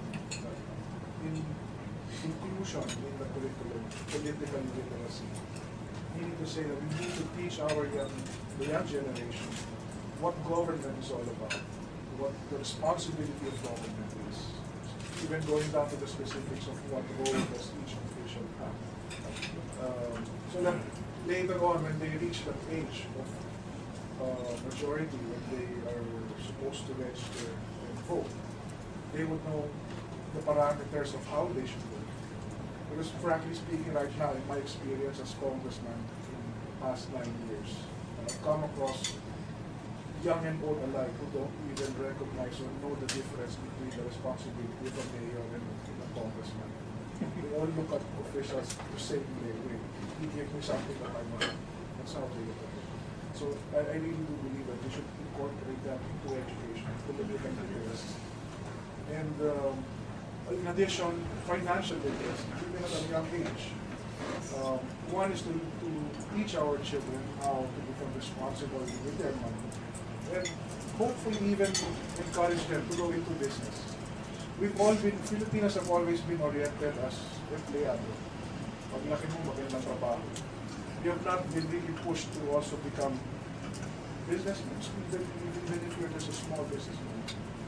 inclusion in the curriculum, political literacy. Meaning to say that we need to teach the young generation what government is all about, what the responsibility of government is, even going down to the specifics of what role does each official have. So that later on, when they reach that age of majority, when they are supposed to register and vote, they would know the parameters of how they should vote. Because frankly speaking, right now, in my experience as congressman in the past 9 years, I've come across young and old alike who don't even recognize or know the difference between the responsibility of a mayor and a congressman. They all look at officials the same way. He gave me something that I want. That's how they look at it. So I really do believe that we should incorporate that into education, political literacy. And in addition, financial literacy, even at a young age. One is to teach our children how to become responsible with their money, and hopefully even encourage them to go into business. Filipinos have always been oriented as empleyado. Paglaki mo, magandang trabaho. You have not been really pushed to also become businessmen, even if you're just a small businessman.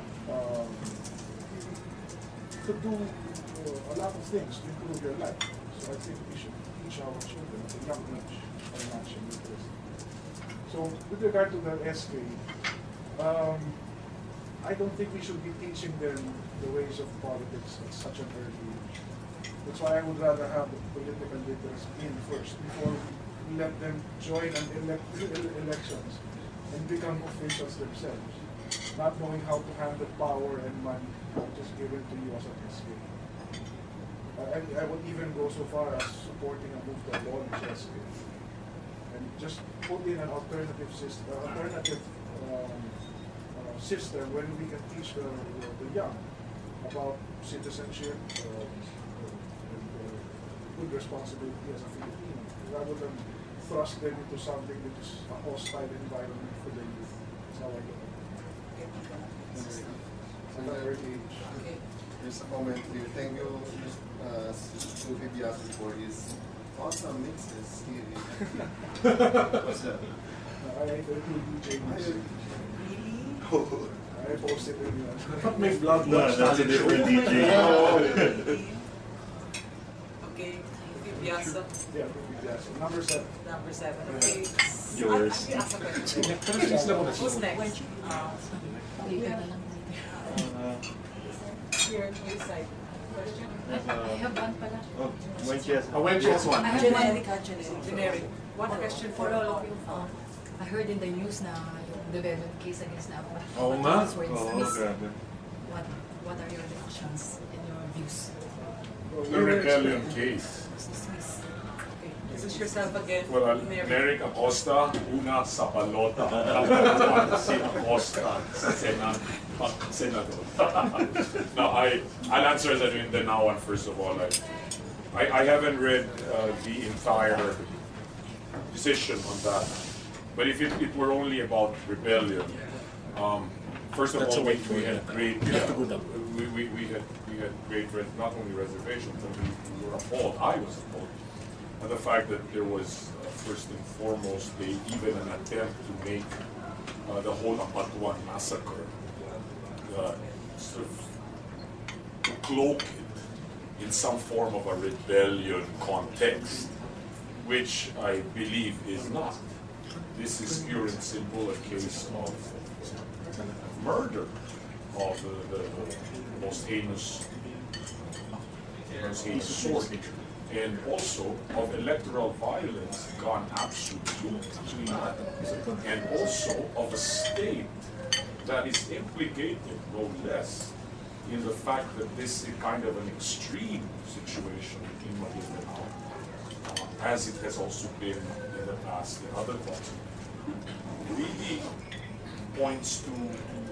To do a lot of things to improve your life. So I think we should teach our children at a young age financial literacy. So with regard to the SK, I don't think we should be teaching them the ways of politics at such an early age. That's why I would rather have the political literacy in first before we let them join elections and become officials themselves, not knowing how to handle power and money just given to you as an SK. I would even go so far as supporting a move to abolish SK and just put in an alternative system when we can teach the young about citizenship and good responsibility as a Filipino, rather than thrust them into something that is a hostile environment for the youth. That's how I look at it. At an early age. Okay. There's a comment here. Thank you, Sufi Biasu, for his awesome mixes. What's that? I do DJ music. I posted it. May vlog na, that's a different DJ. Okay, Piazza. Yeah, Piazza. Number 7. Number 7. Okay. Yours. You ask a question. Who's next? Here, your side. Question? I have one pala. Oh, Wenches. Wenches one. I have Generic. one. Generic. One question for all of you. I heard in the news na yung development case against Napo. Oo nga. Grabe. What are your reactions and your views? The rebellion case. Dismiss. Okay. This is yourself again. Well, Mary. Merrick Acosta, una sa balota. Si Acosta, senador. Now, I'll answer that in the now one first of all. I haven't read the entire decision on that. But if it were only about rebellion, first of all, we had great, we had great, not only reservations, but we were appalled. I was appalled at the fact that there was, first and foremost, even an attempt to make the whole Apatuan massacre, sort of to cloak it in some form of a rebellion context, which I believe is not. This is pure and simple a case of murder of the most heinous sort, and also of electoral violence gone absolutely mad, and also of a state that is implicated, no less, in the fact that this is kind of an extreme situation in Maguindanao, as it has also been in the past in other parts. Really points to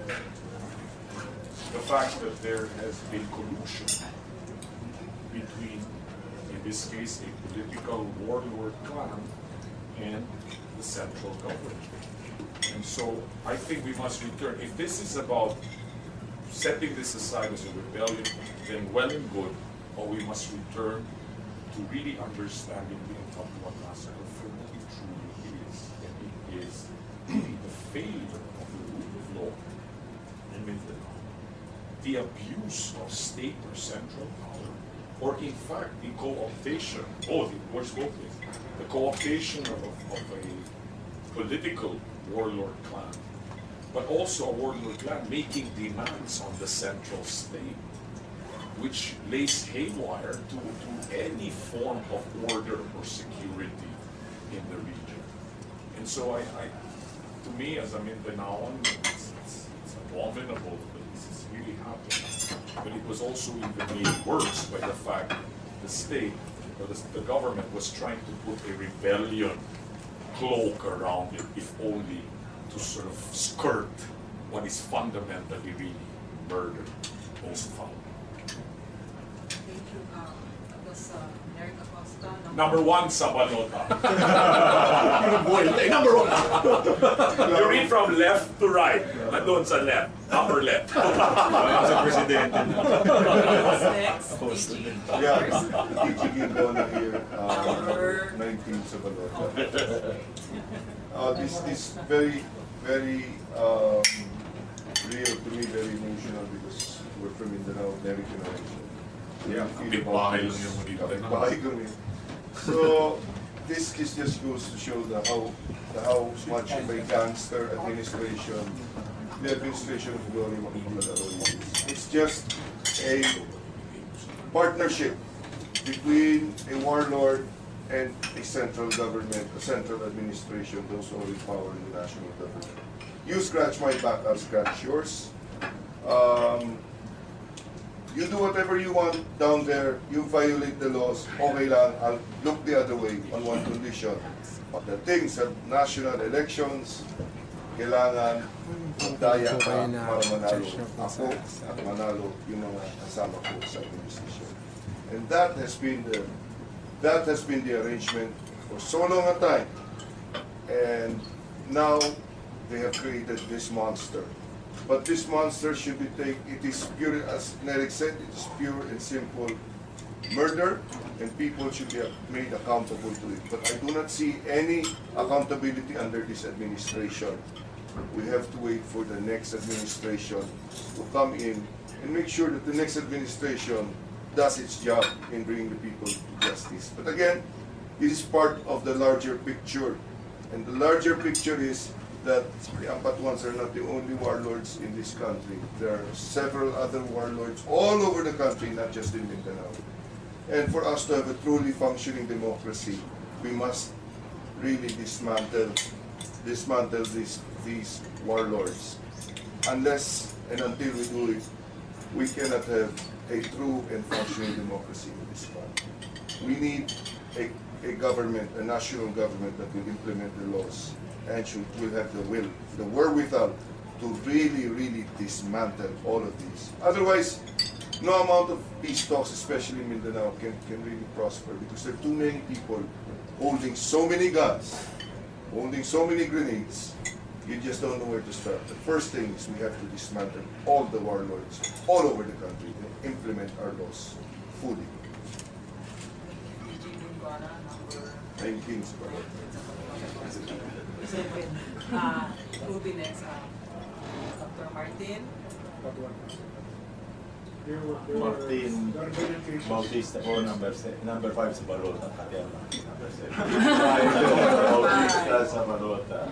the fact that there has been collusion between, in this case, a political warlord clan and the central government. And so I think we must return. If this is about setting this aside as a rebellion, then well and good, but we must return to really understanding the Apatuan massacre for what it truly is. And it is the failure of the rule of law in Mindanao, the abuse of state or central power, or in fact the co-optation, the co-optation of a political warlord clan, but also a warlord clan making demands on the central state, which lays haywire to any form of order or security in the region. And so to me, as a Mindanaoan, it's abominable that this is really happening. But it was also even made worse by the fact that the state, or the government, was trying to put a rebellion cloak around it, if only to sort of skirt what is fundamentally really murder, most foul. Thank you. That was Merrick Acosta. Number one, Sabalota. Number one. You read from left to right. Nandun sa left. Upper left. Sa presidente. What's next? Yeah, DG Gingona here, 19 Sabalota. This very, very real to me, very emotional because we're from Mindanao, American origin. Yeah, Feel bahay about lang yung this. Mindanao. Bahay kami. So, this just goes to show how much of a gangster administration the administration of Glory Macapagal is. It's just a partnership between a warlord and a central government, a central administration, those who are in power in the national government. You scratch my back, I'll scratch yours. You do whatever you want down there, you violate the laws, okay lang, I'll look the other way on one condition. The things at national elections, kailangan magdaya ka para manalo ako at manalo yung mga kasama ko sa administration. And that has been the arrangement for so long a time. And now they have created this monster. But this monster should be it is pure, as Eric said, it is pure and simple murder, and people should be made accountable to it. But I do not see any accountability under this administration. We have to wait for the next administration to come in and make sure that the next administration does its job in bringing the people to justice. But again, this is part of the larger picture. And the larger picture is that the Ampatuans are not the only warlords in this country. There are several other warlords all over the country, not just in Mindanao. And for us to have a truly functioning democracy, we must really dismantle these warlords. Unless and until we do it, we cannot have a true and functioning democracy in this country. We need a government, a national government that will implement the laws and will have the wherewithal to really dismantle all of these. Otherwise, no amount of peace talks, especially in Mindanao, can really prosper because there are too many people holding so many guns, holding so many grenades. You just don't know where to start. The first thing is we have to dismantle all the warlords all over the country and implement our laws fully. DG Gingona, number 19. Who will be next? Dr. Martin. Martin there are million cases. Bautista po, number 5 sa Balota. Number 7. Bautista sa Balota.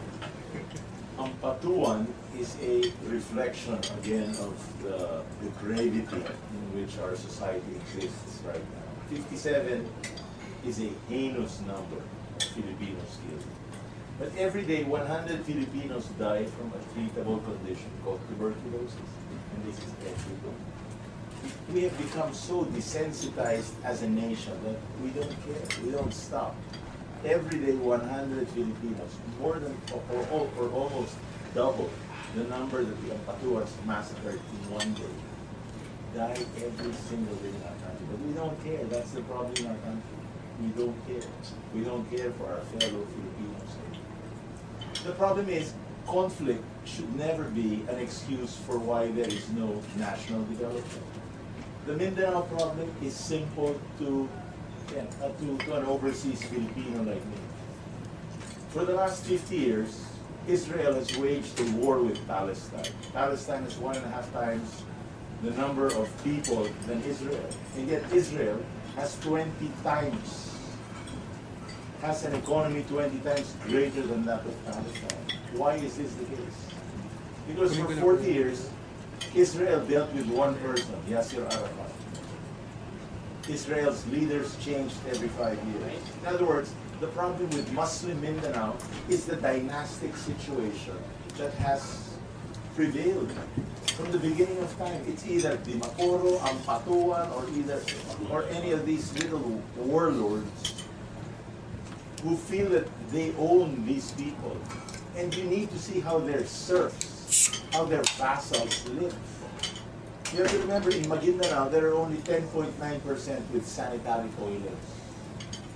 Ampatuan is a reflection again of the gravity in which our society exists right now. 57 is a heinous number of Filipinos killed. But every day, 100 Filipinos die from a treatable condition called tuberculosis. And this is every day. We have become so desensitized as a nation that we don't care, we don't stop. Every day, 100 Filipinos, more than or almost double the number that the Ampatuans massacred in one day, die every single day in our country. But we don't care. That's the problem in our country. We don't care. We don't care for our fellow Filipinos. The problem is, conflict should never be an excuse for why there is no national development. The Mindanao problem is simple to an overseas Filipino like me. For the last 50 years, Israel has waged a war with Palestine. Palestine is 1.5 times the number of people than Israel. And yet Israel has 20 times, has an economy 20 times greater than that of Palestine. Why is this the case? Because for 40 years, Israel dealt with one person, Yasser Arafat. Israel's leaders changed every 5 years. In other words, the problem with Muslim Mindanao is the dynastic situation that has prevailed from the beginning of time. It's either Dimaporo, Ampatuan, or any of these little warlords who feel that they own these people. And you need to see how their serfs, how their vassals live. You have to remember, in Maguindanao, there are only 10.9% with sanitary toilets.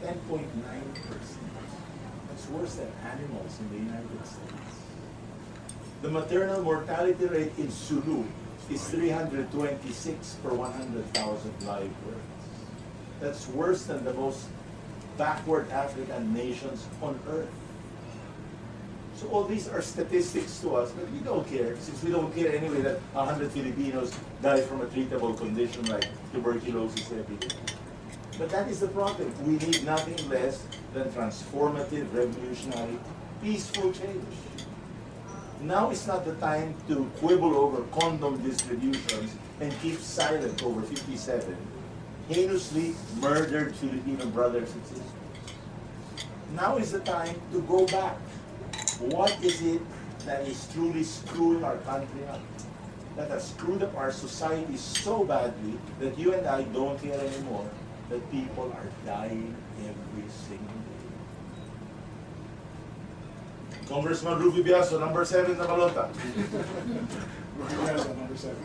10.9%. That's worse than animals in the United States. The maternal mortality rate in Sulu is 326 per 100,000 live births. That's worse than the most backward African nations on earth. So all these are statistics to us, but we don't care, since we don't care anyway that 100 Filipinos die from a treatable condition like tuberculosis every day. But that is the problem. We need nothing less than transformative, revolutionary, peaceful change. Now is not the time to quibble over condom distributions and keep silent over 57 heinously murdered Filipino brothers and sisters. Now is the time to go back. What is it that is truly screwing our country up? That has screwed up our society so badly that you and I don't care anymore that people are dying every single day. Congressman Ruby Biaso, number 7 na balota. Ruby Biaso, number 7.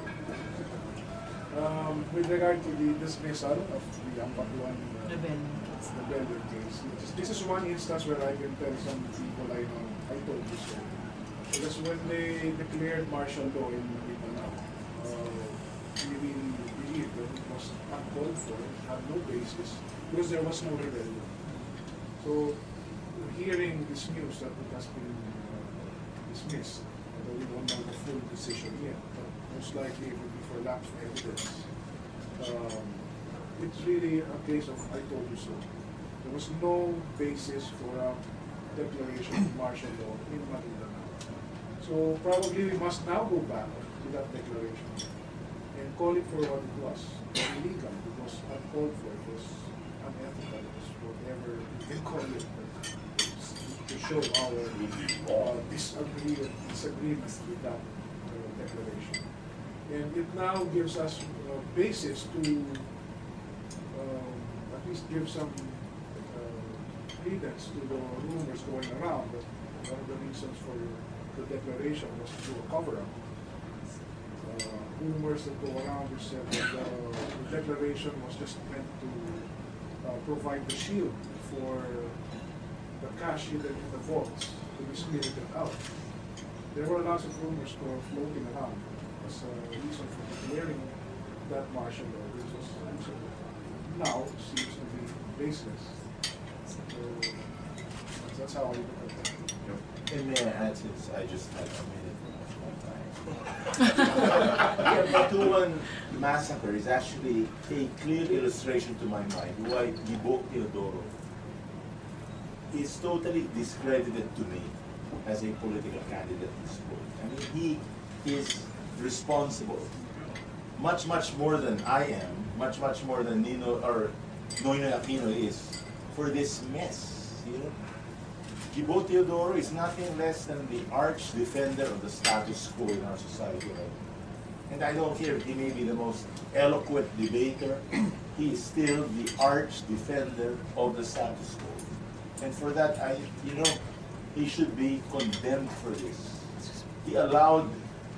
With regard to the dismissal of the Ampatuan Rebellion case, this is one instance where I can tell some people I know, I told you so. Because when they declared martial law in Mindanao, we really believed that it was uncalled for, had no basis, because there was no rebellion. So, hearing this news that it has been dismissed, although we don't know the full decision yet, but most likely it will be for lapse of evidence. It's really a case of I told you so. There was no basis for a declaration of martial law in Maguindanao. So probably we must now go back to that declaration and call it for what it was. Illegal, it was uncalled for, it was unethical, it was whatever you can call it. To show our disagreement with that declaration. And it now gives us basis to at least give some credence to the rumors going around that one of the reasons for the declaration was to do a cover-up. Rumors that go around which said that the declaration was just meant to provide the shield for the cash hidden in the vaults to be spirited out. There were lots of rumors floating around as a reason for declaring that martial law, which was now seems to be baseless. So that's how I look at that. And may I add, since I just had a minute of my time. The Batuan massacre is actually a clear illustration to my mind why Gibo Teodoro is totally discredited to me as a political candidate at this point. I mean, he is responsible, much more than I am, much more than Nino or Noynoy Aquino is, for this mess, you know? Gibo Teodoro is nothing less than the arch defender of the status quo in our society right now. And I don't care if he may be the most eloquent debater, he is still the arch defender of the status quo. And for that, he should be condemned for this. He allowed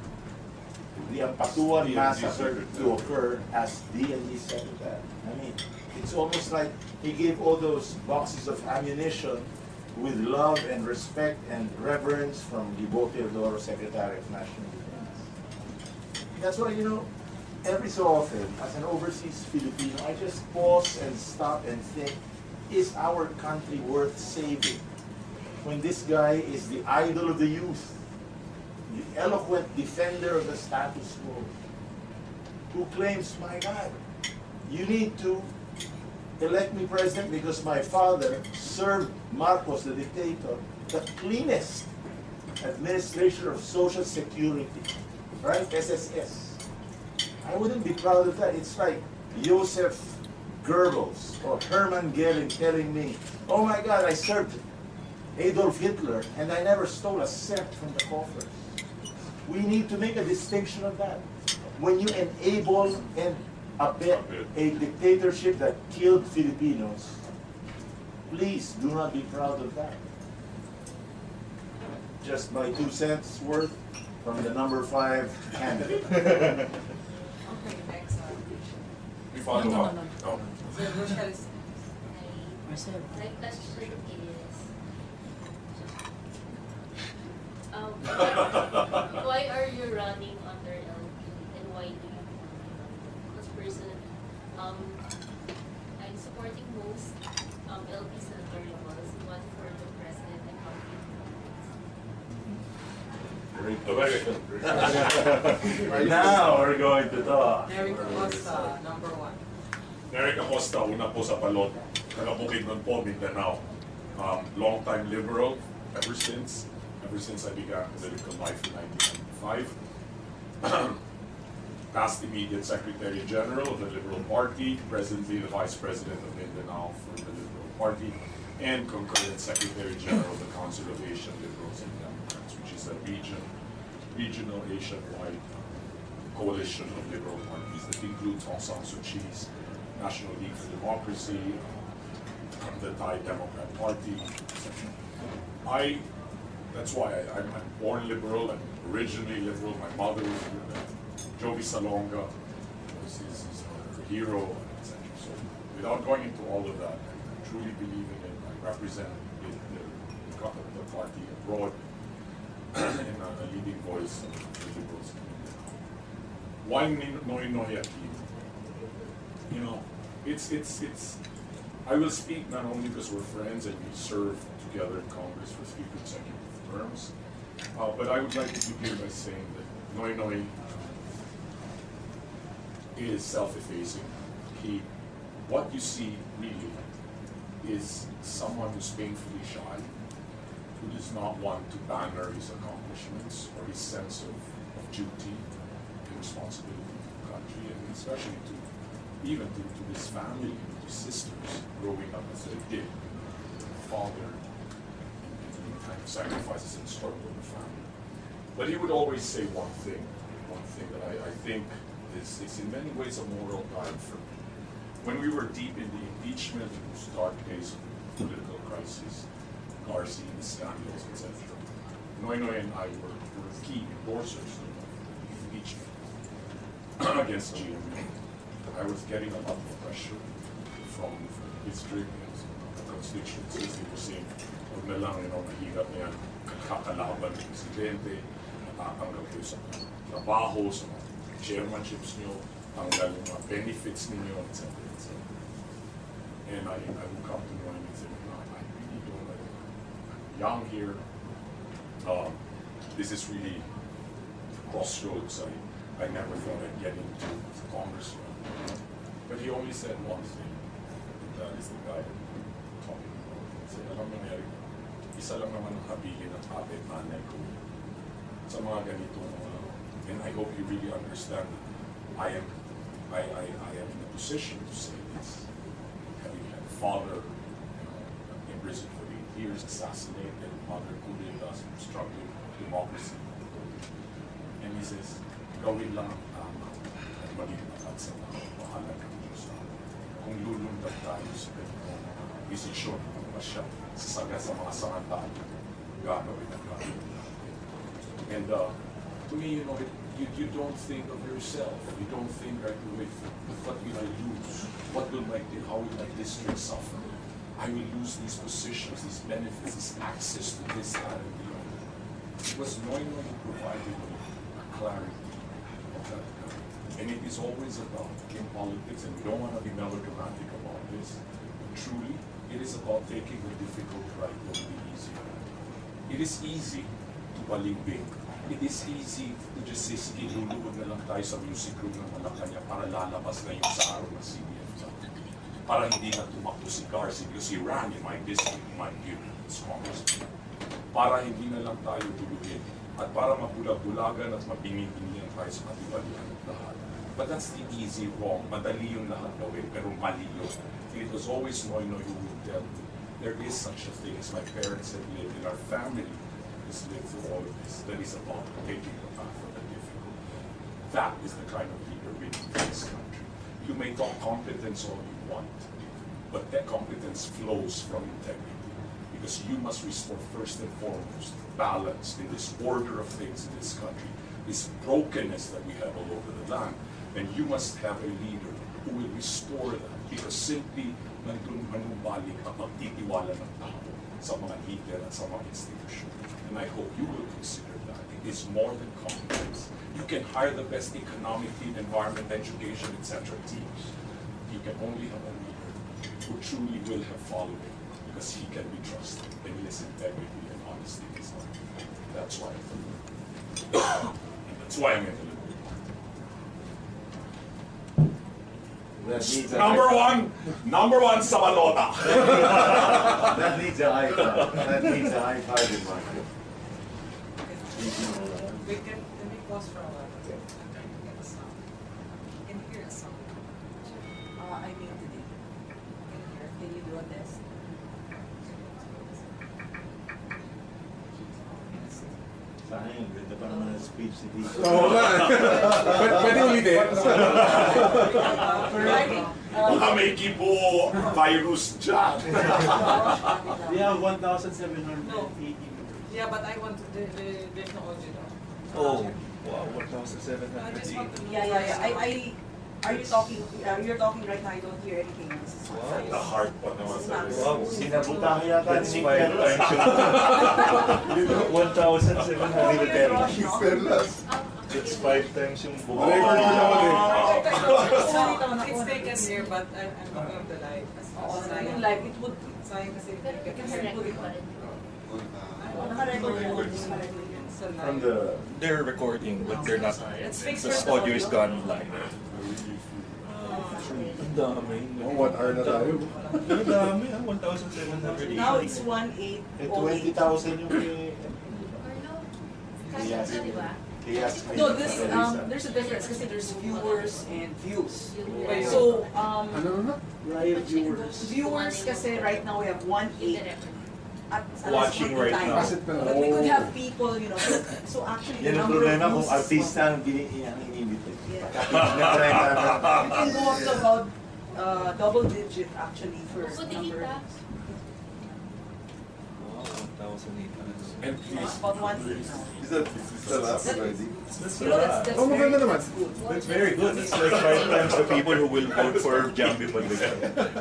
the Ampatuan massacre to occur as DND secretary. I mean, it's almost like he gave all those boxes of ammunition with love and respect and reverence from Gibo Teodoro, Secretary of National Defense. That's why, every so often, as an overseas Filipino, I just pause and stop and think, is our country worth saving? When this guy is the idol of the youth, the eloquent defender of the status quo, who claims, my God, you need to elect me president because my father served Marcos, the dictator, the cleanest administration of Social Security, right? SSS. I wouldn't be proud of that. It's like Joseph Goebbels or Hermann Goering telling me, oh my God, I served Adolf Hitler and I never stole a cent from the coffers. We need to make a distinction of that. When you enable and abet a dictatorship that killed Filipinos, please do not be proud of that. Just my 2 cents worth from the number 5 candidate. Okay, next. We follow up. Oh. So Rochelle is My question is, why are you running under LP and why do you? Because personally, I'm supporting most LP senatorials, one for the president and Very now we're going to talk. Eric Acosta, number one. Eric Acosta, una po sa Palod, taga-Bukidnon po, Mindanao. Long-time liberal, ever since I began political life in 1995. Past immediate Secretary General of the Liberal Party, presently the Vice President of Mindanao for the Liberal Party, and concurrent Secretary General of the Council of Asian Liberals and Democrats, which is a regional Asian-wide coalition of liberal parties that includes Aung San Suu Kyi's National League for Democracy, the Thai Democrat Party, etc. That's why I'm born liberal, I'm originally liberal, my mother was Jovi Salonga was his hero, etc. So without going into all of that, I truly believe in it. I represent the party abroad and a leading voice of the liberals. Why Noy Noy Akin? You know, it's I will speak not only because we're friends and we served together in Congress for 3 consecutive terms, but I would like to begin by saying that Noy Noy is self-effacing. What you see really is someone who's painfully shy, who does not want to banner his accomplishments or his sense of duty and responsibility to the country, and especially even to his family, to his sisters, growing up as they did, father, and kind of sacrifices and struggle in the family. But he would always say one thing that I think is in many ways a moral guide for me. When we were deep in the impeachment, those dark days of the political crisis, Garci, the scandals, etc., Noy Noy and I were key endorsers of impeachment against GMA. I was getting a lot of pressure from district and constituencies. They were saying, huwag na lang, mahirap na yan, kakalaban ng presidente, natatanggap kayo sa trabaho, sa mga chairmanships nyo, tanggal yung mga benefits ninyo, etc. And I would come to Noy and say, no, I really don't like it. I'm young here. This is really crossroads. I never thought I'd get into Congress. But he only said one thing. That is the guy talking about. He said, alam mo, Eric, isa lang naman ang habilin ng tatay at nanay ko sa mga ganitong, and I hope you really understand that I am in a position to say this. Having had a father, imprisoned for 8 years, assassinated, mother kulitas, struggling with democracy. And he says, gawin lang ang tama at malipat sa bahala ng Diyos. Kung lulundag tayo sa ganitong desisyon ng masya, sasaga sa mga sangatalo, gagawin ang gagawin natin. And to me, you don't think of yourself. You don't think right away, what will I lose? How will my district suffer? I will lose these positions, these benefits, this access to this, that, and the other. It was Noy Noy who provided me a clarity of that kind. And it is always about, in politics, and we don't want to be melodramatic about this, but truly, it is about taking the difficult right over the easy. It is easy to balimbing. It is easy to just say, sige, luluwag na lang tayo sa music room ng Malacanang para lalabas na yung sa araw na CDM. Para hindi na tumakbo si Garci because he ran in my district, in my view, as congressman. Para hindi na lang tayo tulugin at para mabulag-bulagan at mabingi-bingihan tayo sa katibalian ng lahat. But that's the easy wrong. Madali yung lahat gawin, pero mali yun. It was always Noy Noy who would tell me, there is such a thing as my parents have lived in our family. Lived through all of this. That is about taking the path of the difficult. That is the kind of leader we need in this country. You may talk competence all you want, but that competence flows from integrity. Because you must restore first and foremost balance in this order of things in this country, this brokenness that we have all over the land. And you must have a leader who will restore that. Because simply nandun manumbalik ang pagtitiwala ng tao sa mga leader at sa mga institusyon. And I hope you will consider that. It is more than competence. You can hire the best economic team, environment, education, etc. teams. You can only have a leader who truly will have following because he can be trusted and his integrity and honesty is not. That's why. That's why I'm in the That needs a Number one sa balota. That needs a high five. That needs a high five in my view. We can we pause for a while. Get a sound. Can you hear a sound? I mean today. Can you do a test? Sayang, ganda pa naman ang speech ni Tito. Oo nga. Pwede ulitin. Baka may kibo virus dyan. We have 1,780 members. Yeah, but I want to, there's no audio now. Oh, wow, I just 1,780. want to. Yeah. Are you talking? You're talking right now. I don't hear anything else. Wow. The heart pa naman sa Wow, Sinabutan yata that's ni 5 times yung 1,780. That's 5 times yung buo. Record ko naman eh. It's taken here, but I'm talking of the live. Sayang. Like it would. Sayang kasi Pero naka-record pa rin. Naka-record mo. Sa live. From the They're recording, but they're not. Let's fix The first audio is gone live. Ang dami. Oh, 1 hour na tayo. Ang dami, 1,780. Now it's 1,808. 20,000 yung Carlo, Yes. kasi di ba? No, this there's a difference kasi there's viewers and views. Viewers. So Ano? Riot viewers. viewers kasi right now we have 1,800 at Watching right now. But we could have people, you know. So actually, yan the ang number problema of kung views artista ang inibit. Yeah. Pagka-try you can go up to about double digit actually for Kung number. kita, Wow, 1,800. And please, About one. Is that the last already? You know, that's Oh, maganda very naman. good. That's very good. That's like 5 times the people who will vote for Jambi Madrigal.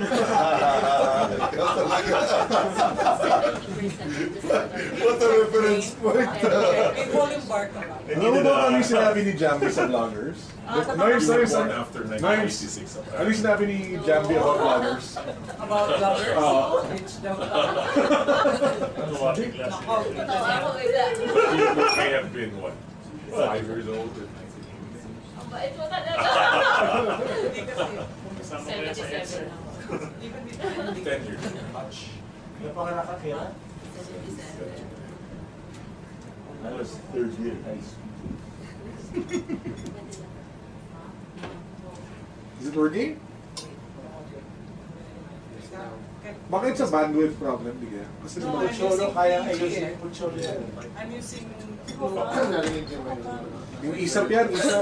What a reference point! May volume bar ka ba? Alam mo ba ano yung sinabi ni Jambi sa vloggers? you were born after 1986. Ano yung sinabi ni Jambi about vloggers? About lovers? Oo. Which daw. Ano watching class? Nako, tawa ako bigla. You may have been, what, 5 years old in 1986? Ang bait mo talaga. Hindi kasi. Kasama ko yan sa 77 answer. ako. Even before. 10 years. Much. I was third year high school. Is it working? Bakit sa bandwidth problem, di kaya? Kasi No, diba, I'm using PG. yan. I'm using yung isap yan, isap.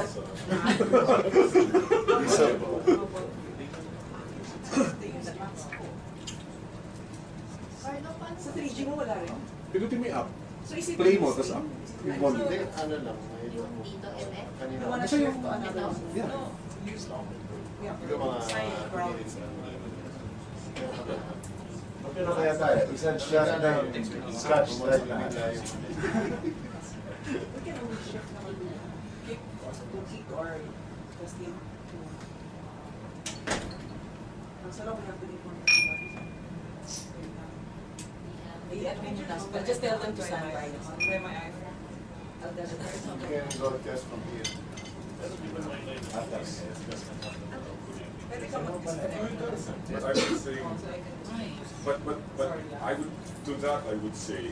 Isap. Sa 3G mo wala rin? Pinutin mo yung up. So isipin Play mo, tapos up. Yung volume. Ano lang, Yung Tito MF. kanina. You wanna Kasi share yung- to another one? Yeah. No, use long. Yeah, Yung mga sign brown. minutes na. Pero kaya tayo, isang shot na scratch tayo na. We can always shift naman kick to kick or just leave to. Ang sarap we have to leave one. I-admin nyo na. But just tell them to stand by. Try my iPhone. I'll tell them. You can broadcast from here. Pwede ka mag-disconnect. But I would say, So I can. but I would, to that I would say,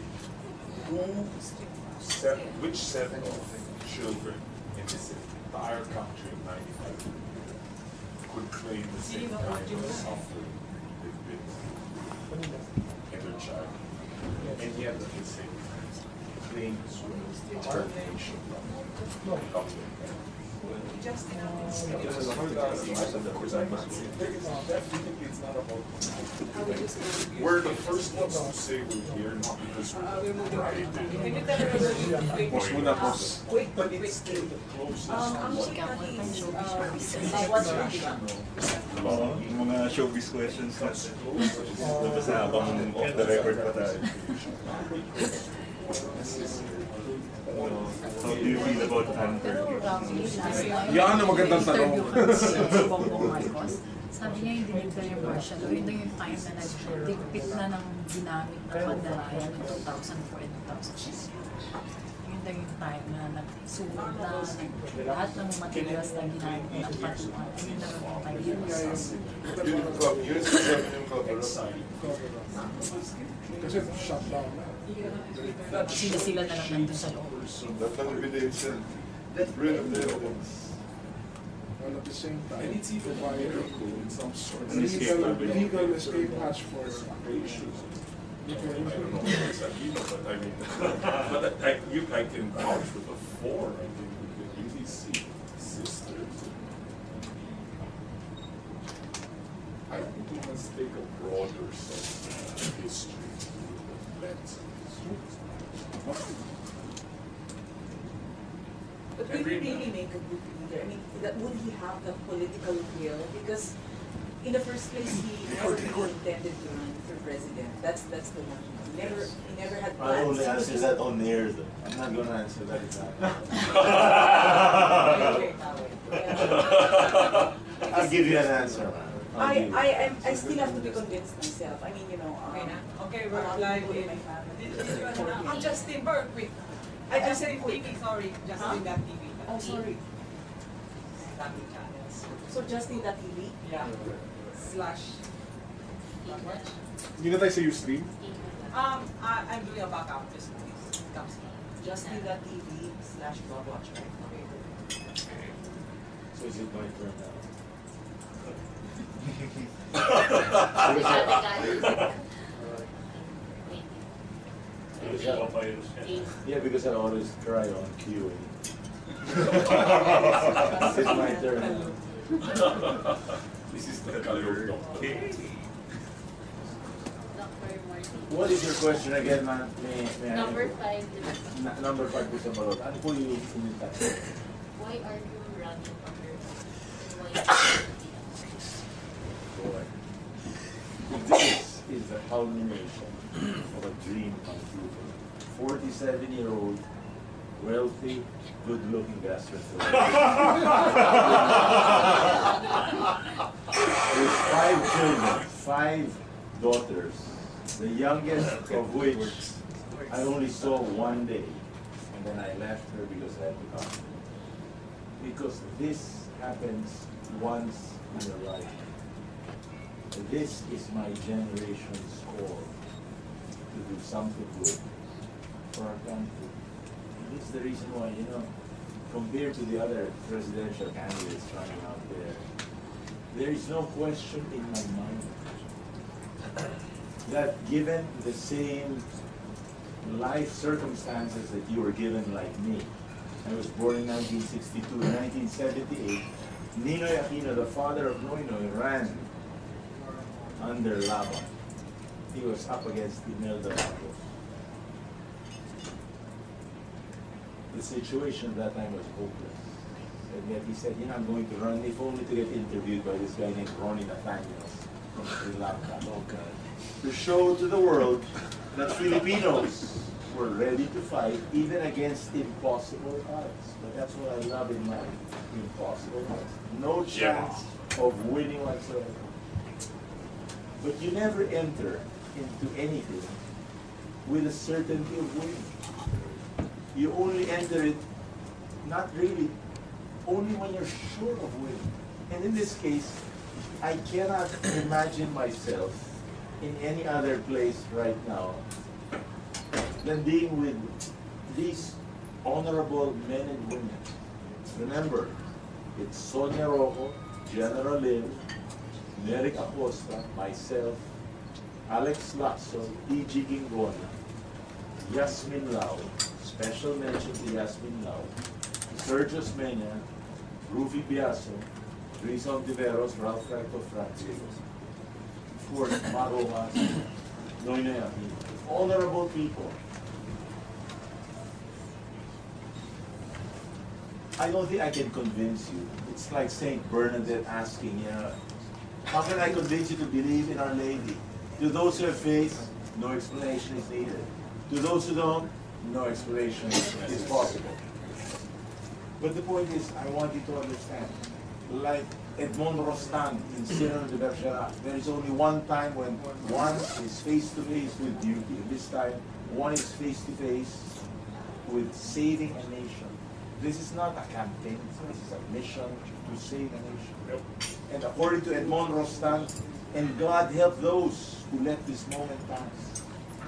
which set of children in this entire country in 95 could claim the same kind of suffering they've been in their child, and yet at the same time claim to our nation. Justin, We're the first ones to say we're here, not because we're Friday. Boss muna, boss. But it's still the closest. What's your Yung mga showbiz questions natin. Tapos habang off the record pa tayo. How do you feel about Hunter? Yan ang magandang tanong. Sabi niya yung dinigda yung martial law, yun yung time na nag-dictate na ng ginamit ng Mandalaya noong 2004 and 2006. Yun daw yung time na nagsulat na lahat ng materials na ginamit ng patuan. Yun daw yung time Kasi shut down na. sila na lang nandun sa loob. That's an evidence. Real evidence. While at the same time, And it's even provide miracle in some sort. legal escape hatch for Issues. I don't know what exactly, but I mean, but I can vouch for the four. I think we can really see sisters. I think we must take a broader sense of history lens. But would he really make a good leader? I mean, would he have the political will? Because in the first place, he never really intended to run for president. That's the one. He never had plans. I only answer that on air though. I'm not gonna answer that exactly. I'll give you an answer, man. I still have to be convinced myself. I mean, Okay, we're live in. Justin Burke, wait. Justin TV, sorry. Justin.tv. Oh, sorry. Dami channels. So Justin.tv? Yeah. Slash. Hindi na tayo sa Ustream? I'm doing a backup just in case it comes. Justin.tv/blogwatch, right? Okay. So is it my turn now? Yeah, because I always cry on cue. It's my turn. This is the color of What is your question again, ma'am? Number 5. Number 5 po sa balot. Ano po yung sinita? Why are you running for Boy. This is the culmination of a dream come true. 47-year-old, wealthy, good-looking gastroenterologist. With 5 children, 5 daughters, the youngest of which I only saw one day, and then I left her because I had to come. Because this happens once in a life. This is my generation's call to do something good for our country. And this is the reason why, compared to the other presidential candidates running out there is no question in my mind that given the same life circumstances that you were given like me, I was born in 1962, in 1978, Ninoy Aquino, the father of Noynoy, ran under Laban. He was up against Imelda Marcos. The situation at that time was hopeless. And yet he said, I'm going to run, if only to get interviewed by this guy named Ronnie Nathaniel from Sri Lanka. Oh God. To show to the world that Filipinos were ready to fight even against impossible odds. But that's what I love in life, impossible odds. No chance of winning whatsoever. But you never enter into anything with a certainty of winning. You only enter it, not really, only when you're sure of winning. And in this case, I cannot imagine myself in any other place right now than being with these honorable men and women. Remember, it's Sonia Rojo, General Lim, Neric Acosta, myself, Alex Lacson, E.G. Gingona, Yasmin Lau, special mention to Yasmin Lau, Sergius Mena, Rufy Biaso, Rizal Tiveros, Ralph Recto Francisco, Ford Marojas, Noynoy Aquino. Honorable people. I don't think I can convince you. It's like Saint Bernadette asking, how can I convince you to believe in Our Lady? To those who have faith, no explanation is needed. To those who don't, no explanation is possible. But the point is, I want you to understand, like Edmond Rostand in Cyrano de Bergerac, there is only one time when one is face-to-face with duty. This time, one is face-to-face with saving a nation. This is not a campaign, this is a mission to save a nation. And according to Edmond Rostand, and God help those who let this moment pass.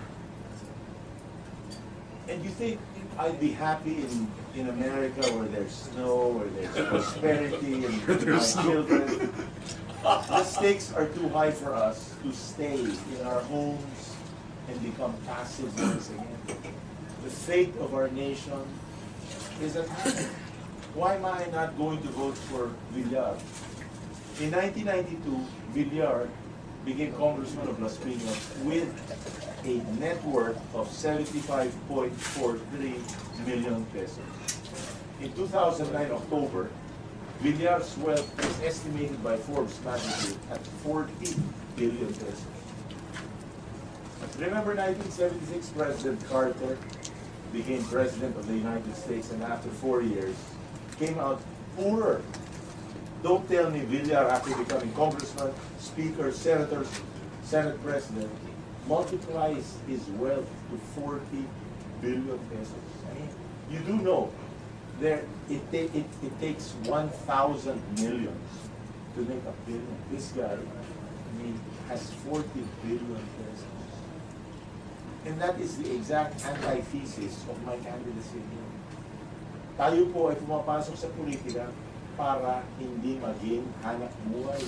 And you think I'd be happy in America where there's snow, where there's prosperity, and my children? The stakes are too high for us to stay in our homes and become passive once again. The fate of our nation is at hand. Why am I not going to vote for Villar? In 1992, Villar became Congressman of Las Piñas with a net worth of 75.43 million pesos. In 2009, October, Villar's wealth was estimated by Forbes magazine at 40 billion pesos. Remember 1976, President Carter became President of the United States, and after 4 years, came out poorer. Don't tell me Villar, after becoming Congressman, Speaker, Senator, Senate President, multiplies his wealth to 40 billion pesos. I mean, you do know it takes 1,000 millions to make a billion. This guy, has 40 billion pesos. And that is the exact antithesis of my candidacy here. Tayo po ay pumapasok sa politika para hindi maging hanap buhay.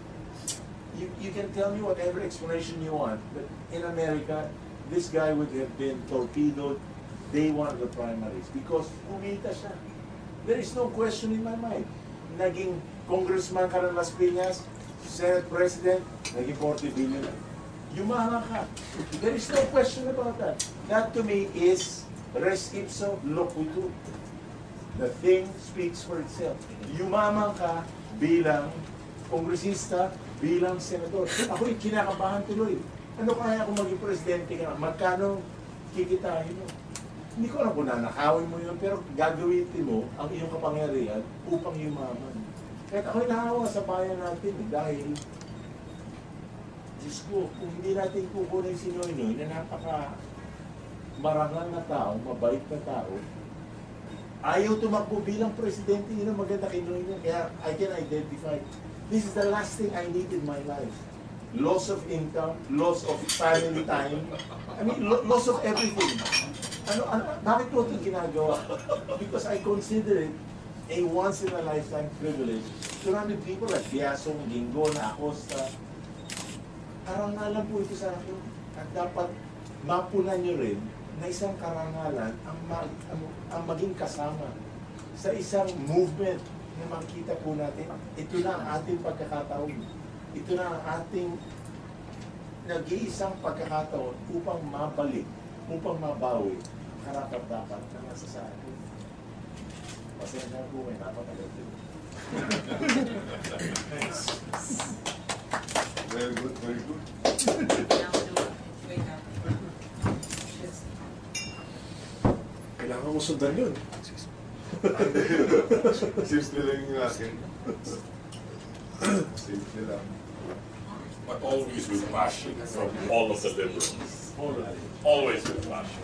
You can tell me whatever explanation you want, but in America, this guy would have been torpedoed day one of the primaries because kumita siya. There is no question in my mind. Naging congressman ka ng Las Piñas, Senate President, naging 40 billion. Yumaman ka. There is no question about that. That to me is res ipsa loquitur. The thing speaks for itself. Yumaman ka bilang kongresista, bilang senador. Ako'y kinakabahan tuloy. Ano kaya kung maging presidente ka? Magkano kikitahin mo? Hindi ko alam kung nanakawin mo yun, pero gagawin mo ang iyong kapangyarihan upang yumaman. Kaya ako'y nahawa sa bayan natin dahil Diyos ko, kung hindi natin kukunin si Noynoy na napaka marangal na tao, mabait na tao, ayaw tumakbo bilang presidente, yun ang maganda kay Noynoy. Kaya I can identify, this is the last thing I need in my life. Loss of income, loss of family time, I mean, loss of everything. Bakit ko ito ginagawa? Because I consider it a once-in-a-lifetime privilege. Surrounded people like Biasong, Gingo, Acosta, karangalan po ito sa akin. At dapat mapunan nyo rin na isang karangalan ang maging kasama sa isang movement na makita po natin. Ito na ang ating pagkakataon. Ito na ang ating nag-iisang pagkakataon upang mabalik, upang mabawi karapat-dapat na nasa sa atin. Pasensya po, may napatagal din. Very good, very good. Kailangan mo sundan yun. Simple lang yung akin. Simple lang. But always with passion from all of the liberals. Always with passion.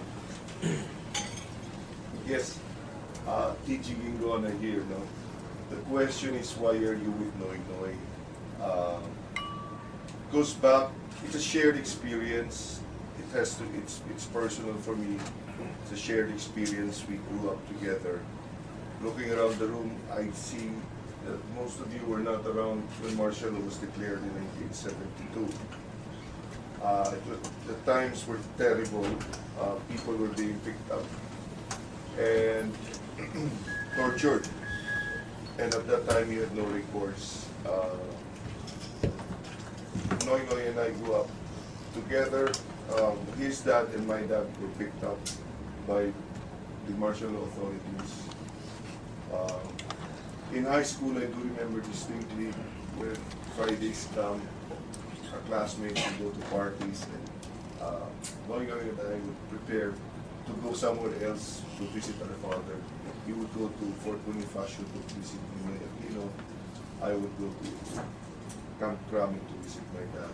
Yes, TG Gingo na here, no? The question is, why are you with Noynoy? Goes back, it's a shared experience. It has to, it's personal for me. It's a shared experience. We grew up together. Looking around the room, I see that most of you were not around when martial law was declared in 1972. The times were terrible. People were being picked up and tortured. and at that time he had no recourse. Noy Noy and I grew up together. His dad and my dad were picked up by the martial law authorities. In high school, I do remember distinctly when Fridays come, our classmates would go to parties, and Noy Noy and I would prepare to go somewhere else to visit our father. He would go to Fort Bonifacio to visit me. I would go to Camp Crame to visit my dad.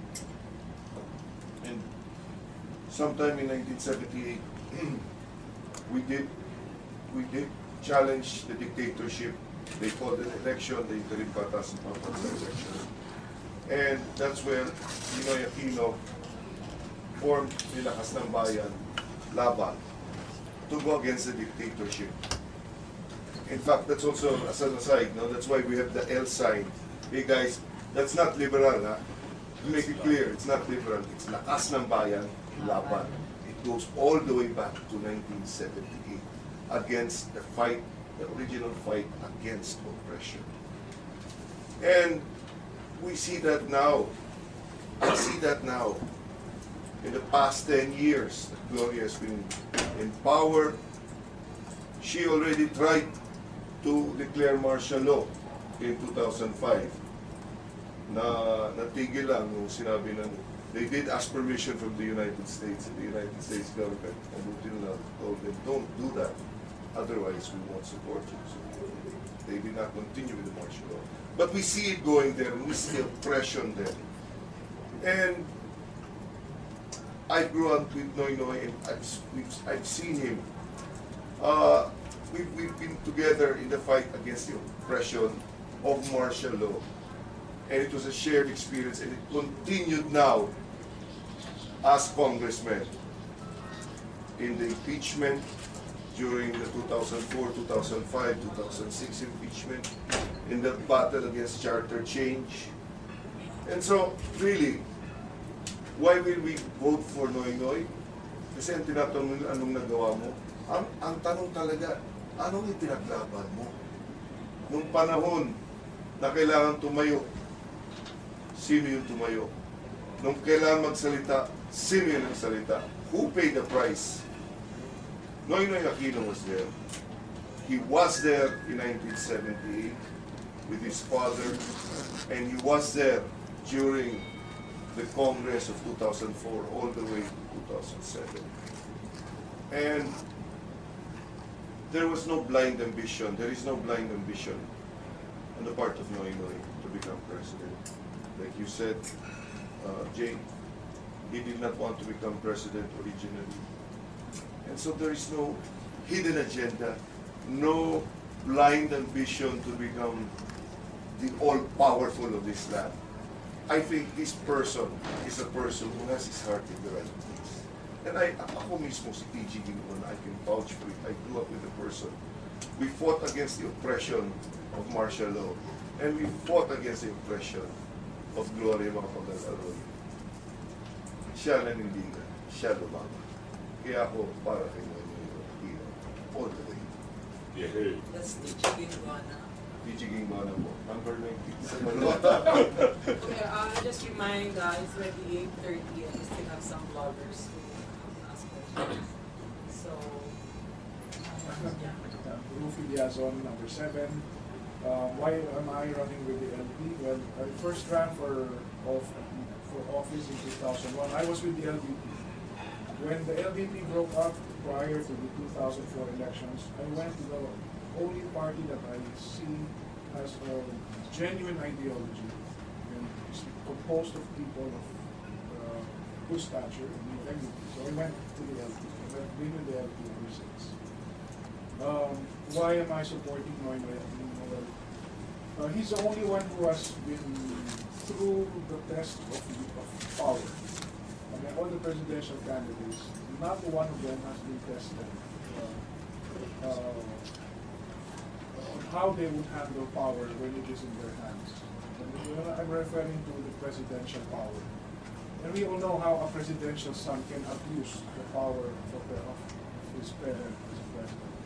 And sometime in 1978, we did challenge the dictatorship. They called an election, the interim Batas and Pambansa election. And that's where Ninoy Aquino formed the Lakas ng Bayan Laban to go against the dictatorship. In fact, that's also, as an aside, no, that's why we have the L sign. Hey guys, that's not liberal, ha? To make it clear, it's not liberal. It's Lakas ng Bayan Laban. It goes all the way back to 1978 against the fight, the original fight against oppression. And we see that now. We see that now. In the past 10 years, that Gloria has been in power. She already tried to declare martial law in 2005. Natigil lang nung sinabi ng, they did ask permission from the United States, and the United States government, and Putin told them, don't do that, otherwise we won't support you. So they did not continue with the martial law. But we see it going there, and we see oppression there. And I grew up with Noy Noy, and I've seen him. We've been together in the fight against the oppression of martial law. And it was a shared experience, and it continued now as congressmen in the impeachment during the 2004, 2005, 2006 impeachment, in the battle against charter change. And so, really, why will we vote for Noy Noy? Kasi ang tinatanong nila, anong nagawa mo? Ang tanong talaga, anong ipinaglaban mo? Nung panahon na kailangan tumayo, sino yung tumayo? Nung kailangan magsalita, sino yung nagsalita? Who paid the price? Noy Noy Aquino was there. He was there in 1978 with his father, and he was there during the Congress of 2004 all the way to 2007. And there was no blind ambition. There is no blind ambition on the part of Noy Noy to become president. Like you said, Jane, he did not want to become president originally. And so there is no hidden agenda, no blind ambition to become the all-powerful of this land. I think this person is a person who has his heart in the right place. And ako mismo si T.G. Gingon, I can vouch for it. I grew up with a person. We fought against the oppression of martial law. And we fought against the oppression of Gloria Macapagal-Arroyo. Siya nanindigan, siya lumaban. Kaya ako para kay Noy Aquino, all the way. Yeah. That's T.G. Gingon. T.G. Gingon po, number 19 sa Yeah, just remind guys, already 8:30 and we still have some bloggers who ask questions. So, Rufy Diazon, number 7. Why am I running with the LP? Well, I first ran for office in 2001. I was with the LDP. When the LDP broke up prior to the 2004 elections, I went to the only party that I see has a genuine ideology and is composed of people of good stature in the LDP. So I went to the LDP. I've been with the LDP ever since. Why am I supporting Noy Noy Aquino? He's the only one who has been through the test of power. I mean, all the presidential candidates, not one of them has been tested on how they would handle power when it is in their hands. I'm referring to the presidential power. And we all know how a presidential son can abuse the power of his parent as a president.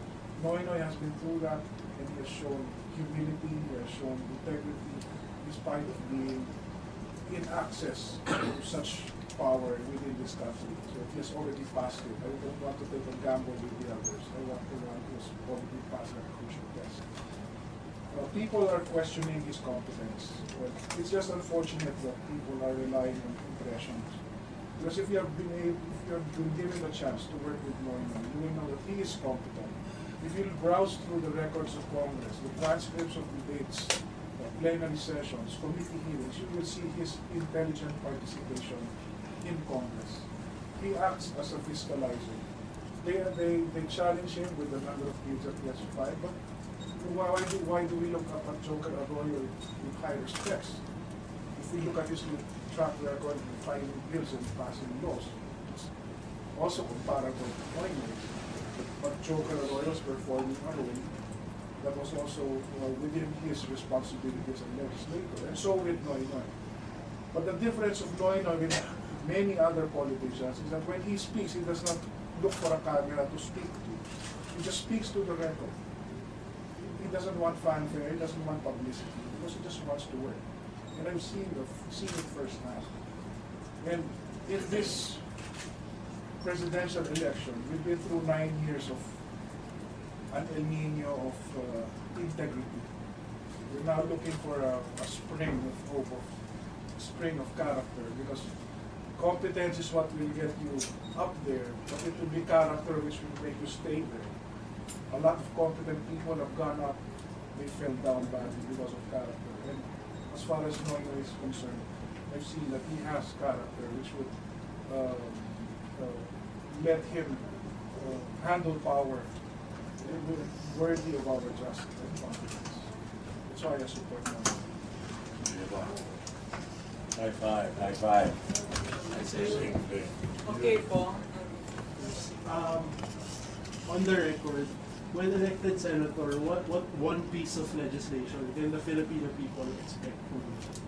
Noynoy has been through that, and he has shown humility, he has shown integrity, despite of being in access to such power within this country. So he has already passed it. I don't want to take a gamble with the others. I want the one who has already passed that crucial test. People are questioning his competence. But it's just unfortunate that people are relying on impressions. Because if you have been given a chance to work with Noynoy, you will know that he is competent. If you browse through the records of Congress, the transcripts of debates, plenary sessions, committee hearings, you will see his intelligent participation in Congress. He acts as a fiscalizer. They challenge him with the number of bills that he has filed, but why do we look up at Joker Arroyo with high respect? If we look at his track record in filing bills and passing laws, it's also comparable to Noynoy. But Joker Arroyo is performing a role that was also within his responsibilities as a legislator, and so with Noynoy. But the difference of Noynoy with many other politicians is that when he speaks, he does not look for a camera to speak to. He just speaks to the record. He doesn't want fanfare, he doesn't want publicity, because he just wants to work. And I've seen it firsthand. And in this presidential election, we've been through 9 years of an El Nino of integrity. We're now looking for a spring of hope, a spring of character, because competence is what will get you up there, but it will be character which will make you stay there. A lot of competent people have gone up, they fell down badly because of character. And as far as Noynoy is concerned, I've seen that he has character which would let him handle power worthy of our trust and confidence. That's why I support Noynoy. High five, high five. I say Okay, Paul. On the record, when elected senator, what one piece of legislation can the Filipino people expect from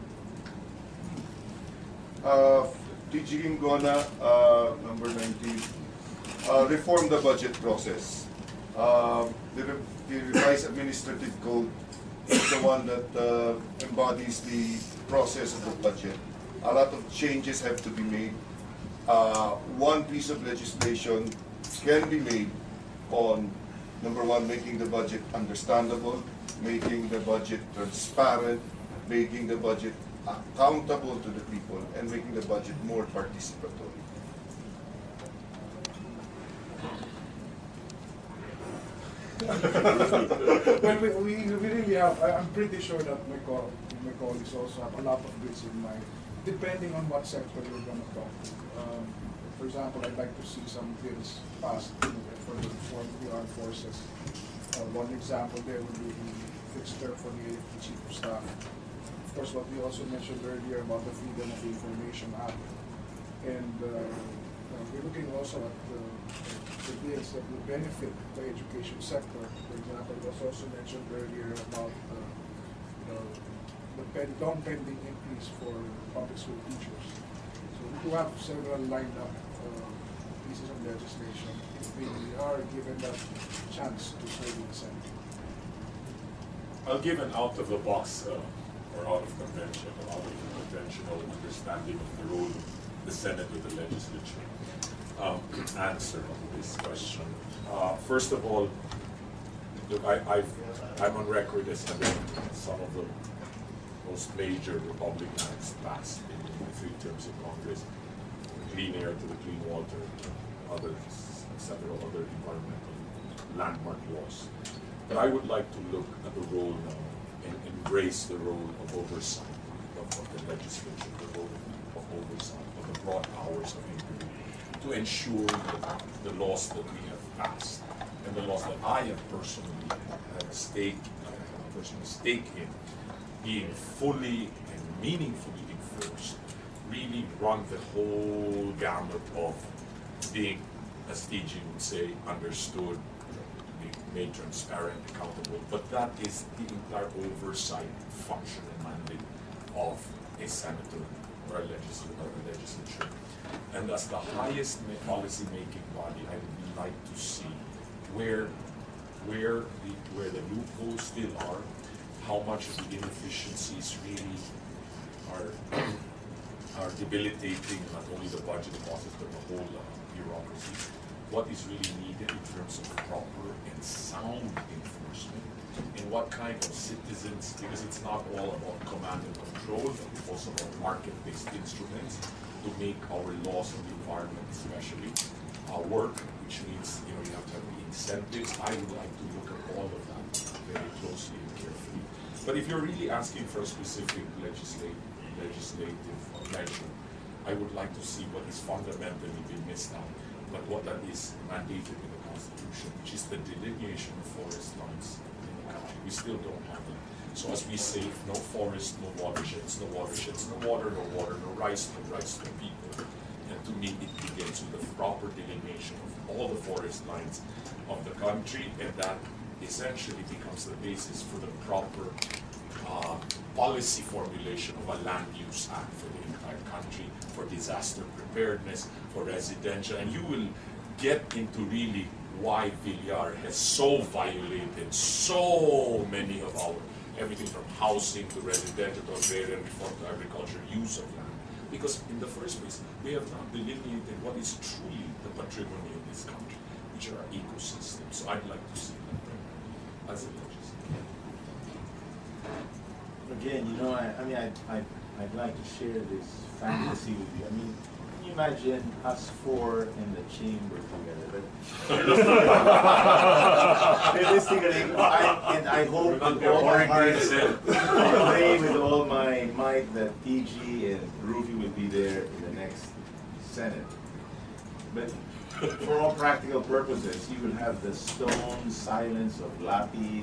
you? DG Gingona, number 19, reform the budget process. The revised administrative code is the one that embodies the process of the budget. A lot of changes have to be made. One piece of legislation can be made on, number one, making the budget understandable, making the budget transparent, making the budget accountable to the people, and making the budget more participatory. Well, we really have, I'm pretty sure that my colleagues also have a lot of bits in mind, depending on what sector we're going to talk to. For example, I'd like to see some bills passed for the reform of the armed forces. One example there would be the fixed term for the AFP Chief of Staff. Of course, what we also mentioned earlier about the Freedom of Information Act. And we're looking also at the bills that will benefit the education sector. For example, it was also mentioned earlier about the long pending increase for public school teachers. So we do have several lined up pieces of legislation if we are given that chance to serve in the Senate. I'll give an out-of-the-box or out-of-conventional understanding of the role of the Senate or the legislature answer to this question. First of all, look, I'm on record as having some of the most major Republican acts passed in the 3 terms of Congress, Clean Air to the Clean Water, several other environmental landmark laws. But I would like to look at the role now and embrace the role of oversight of the legislature, the role of oversight, of the broad powers of inquiry, to ensure that the laws that we have passed and the laws that I have personally had a stake in being fully and meaningfully enforced, really run the whole gamut of being, as DG would say, understood, being made transparent, accountable, but that is the entire oversight function and mandate of a senator or a legislature. And as the highest policy-making body, I would like to see where where the loopholes still are, how much of the inefficiencies really are debilitating not only the budget process but the whole bureaucracy. What is really needed in terms of proper and sound enforcement, and what kind of citizens, because it's not all about command and control, but it's also about market-based instruments to make our laws on the environment especially work, which means you have to have the incentives. I would like to look at all of that very closely and carefully. But if you're really asking for a specific legislative measure, I would like to see what is fundamentally been missed out, but what that is mandated in the Constitution, which is the delineation of forest lines in the country. We still don't have that. So as we say, no forest, no watersheds, no watersheds, no water, no rice, no people. And to me, it begins with the proper delineation of all the forest lines of the country, and that essentially becomes the basis for the proper policy formulation of a land use act for the entire country, for disaster preparedness, for residential, and you will get into really why Villar has so violated so many of our, everything from housing to residential to agrarian reform to agriculture use of land. Because in the first place, we have not delineated what is truly the patrimony of this country, which are our ecosystems. So I'd like to see that as a legislator. Again, I'd like to share this fantasy with you. I mean, can you imagine us four in the chamber together? Realistically, I hope with all my heart, I pray with all my might that TG and Rufy will be there in the next Senate. But for all practical purposes, you will have the stone silence of Lapi,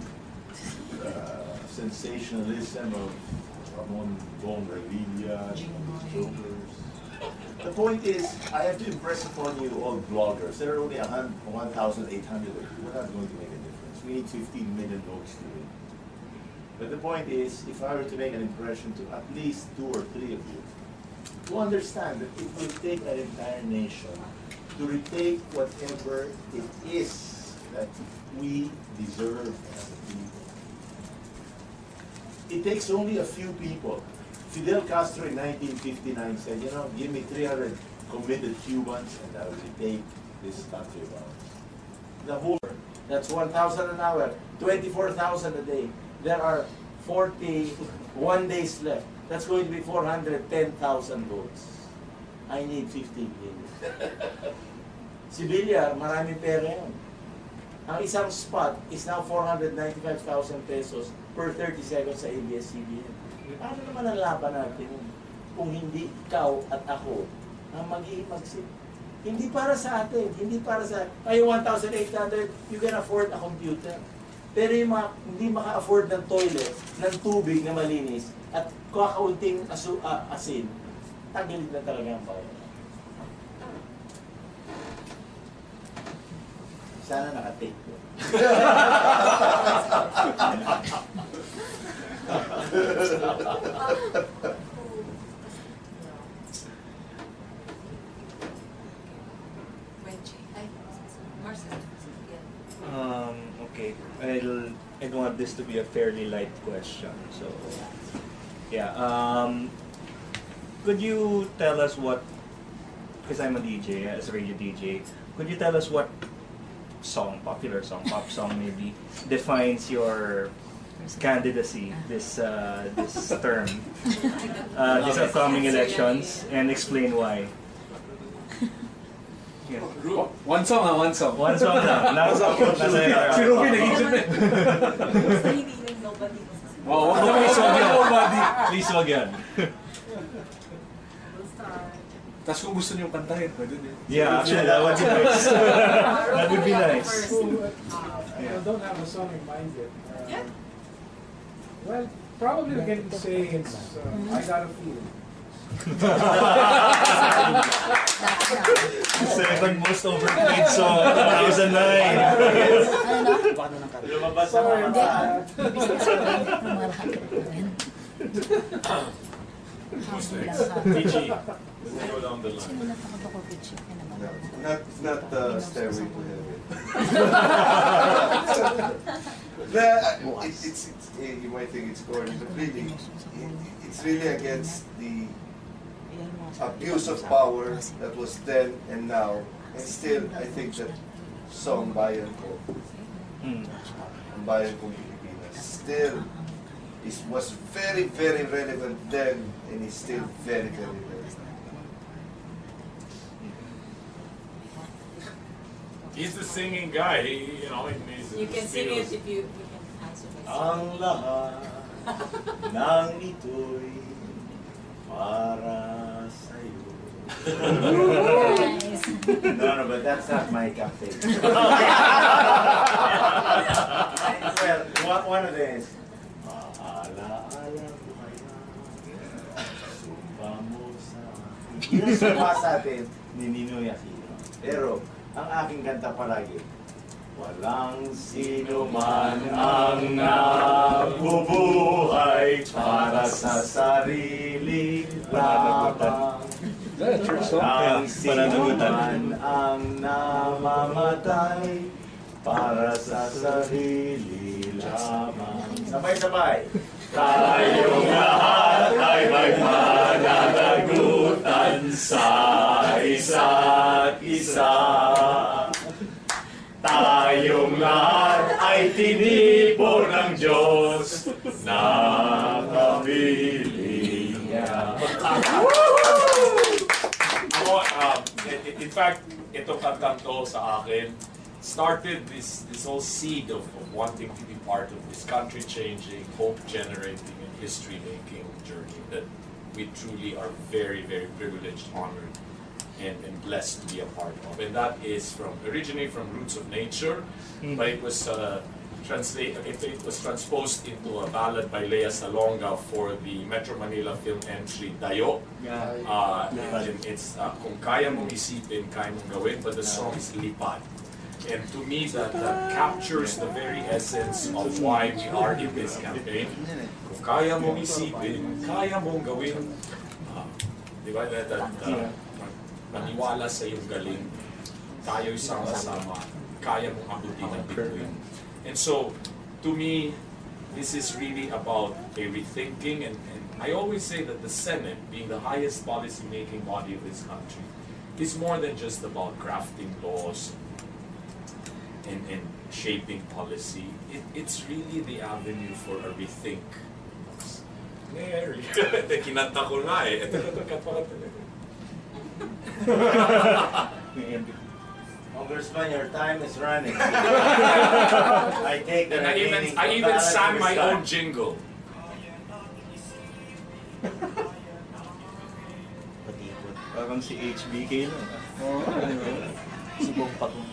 sensationalism of Ramon Bonrevilla, jokers. The point is, I have to impress upon you all bloggers. There are only 1,800 of you. We're not going to make a difference. We need 15 million votes to win. But the point is, if I were to make an impression to at least 2 or 3 of you, to understand that it will take an entire nation to retake whatever it is that we deserve as a people. It takes only a few people. Fidel Castro in 1959 said, give me 300 committed Cubans and I will retake this country of ours. The whole, that's 1,000 an hour, 24,000 a day. There are 41 days left. That's going to be 410,000 votes. I need 15 million. Si Villar, maraming pera yan. Ang isang spot is now 495,000 pesos per 30 seconds sa ABS-CBN. Paano naman ang laban natin kung hindi ikaw at ako ang mag-iimagsip? Hindi para sa atin, hindi para sa, kayo 1,800, you can afford a computer. Pero yung mga hindi maka-afford ng toilet, ng tubig na malinis, at kakaunting asin, tagilid na talaga ang bayan. Sana naka-take ko. Okay, I want this to be a fairly light question. So, yeah. Could you tell us what? Because I'm a DJ, as a radio DJ. Could you tell us what song, popular song, pop song maybe, defines your candidacy this term, these upcoming elections, and explain why? Yeah. One song. One song na. Si Ruby nag-isip na. Oo, please wag yan. Tapos kung gusto niyong kantahin, pwede din. Yeah, actually, that would be nice. That would be nice. I don't have a song in mind yet. Well, probably we can say it's I Got a Feeling. The second most overplayed song, 2009. Sorry PG. Let's go down the line. Simulat ako ba COVID chip na naman? Not Stairway to Heaven. You might think it's corny, but really, it's really against the abuse of power that was then and now, and still, I think that song Bayan Ko, ang Bayan Kong Pilipinas, still was very, very relevant then, and is still very, very relevant. He's the singing guy. He, You can sing it if you can answer this. Ang lahat ng ito'y para sa'yo. No, but that's not my cafe. Well, one of these. Maalaala ko kaya, sumpa mo sa akin. Yun ang sumpa sa atin ni Ninoy Aquino. Pero, ang aking kanta palagi, walang sino man ang nabubuhay para sa sarili lamang. Walang sino man ang namamatay para sa sarili lamang. Sabay-sabay. Tayong lahat ay may mananagutan sa isa't isa. Tayong lahat ay tinipon ng Diyos na kapili niya. In fact, ito kanto sa akin started this whole seed of wanting to be part of this country-changing, hope-generating, and history-making journey that we truly are very, very privileged, honored, and blessed to be a part of. And that is originally from Roots of Nature, but it was transposed into a ballad by Lea Salonga for the Metro Manila film entry Dayo. It's Kung Kaya Mong Isipin, Kaya Mong Gawin, but the song is Lipad. And to me, that captures the very essence of why we are in this campaign. Kung kaya mong isipin, kaya mong gawin. Di ba? Maniwala sa iyong galing. Tayo'y sama-sama. Kaya mong abutin ang bituin. And so, to me, this is really about a rethinking. And I always say that the Senate, being the highest policy-making body of this country, is more than just about crafting laws and shaping policy. It's really the avenue for a rethink. Mary, kinanta ko nga eh. Congressman, your time is running. I take the remaining. I even sang my own jingle. Parang si HBK lang. Si Bong Patong.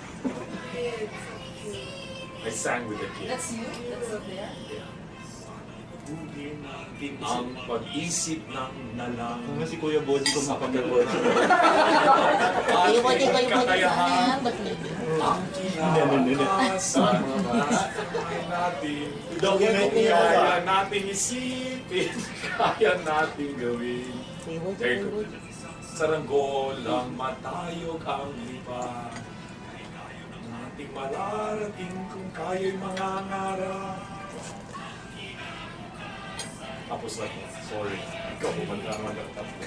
I sang with the kids. That's you? That's up there? Ang pag-isip ng nalang. Kung si Kuya Bodi ko makapagod. Kakayahan ang kinakasan natin. Kaya natin isipin, kaya natin gawin. Very good. Saranggol ang matayog ang lipa. Nating malarating kung kayo'y mangangarap. Tapos na ito. Sorry. Ikaw kumanta naman ang tapos.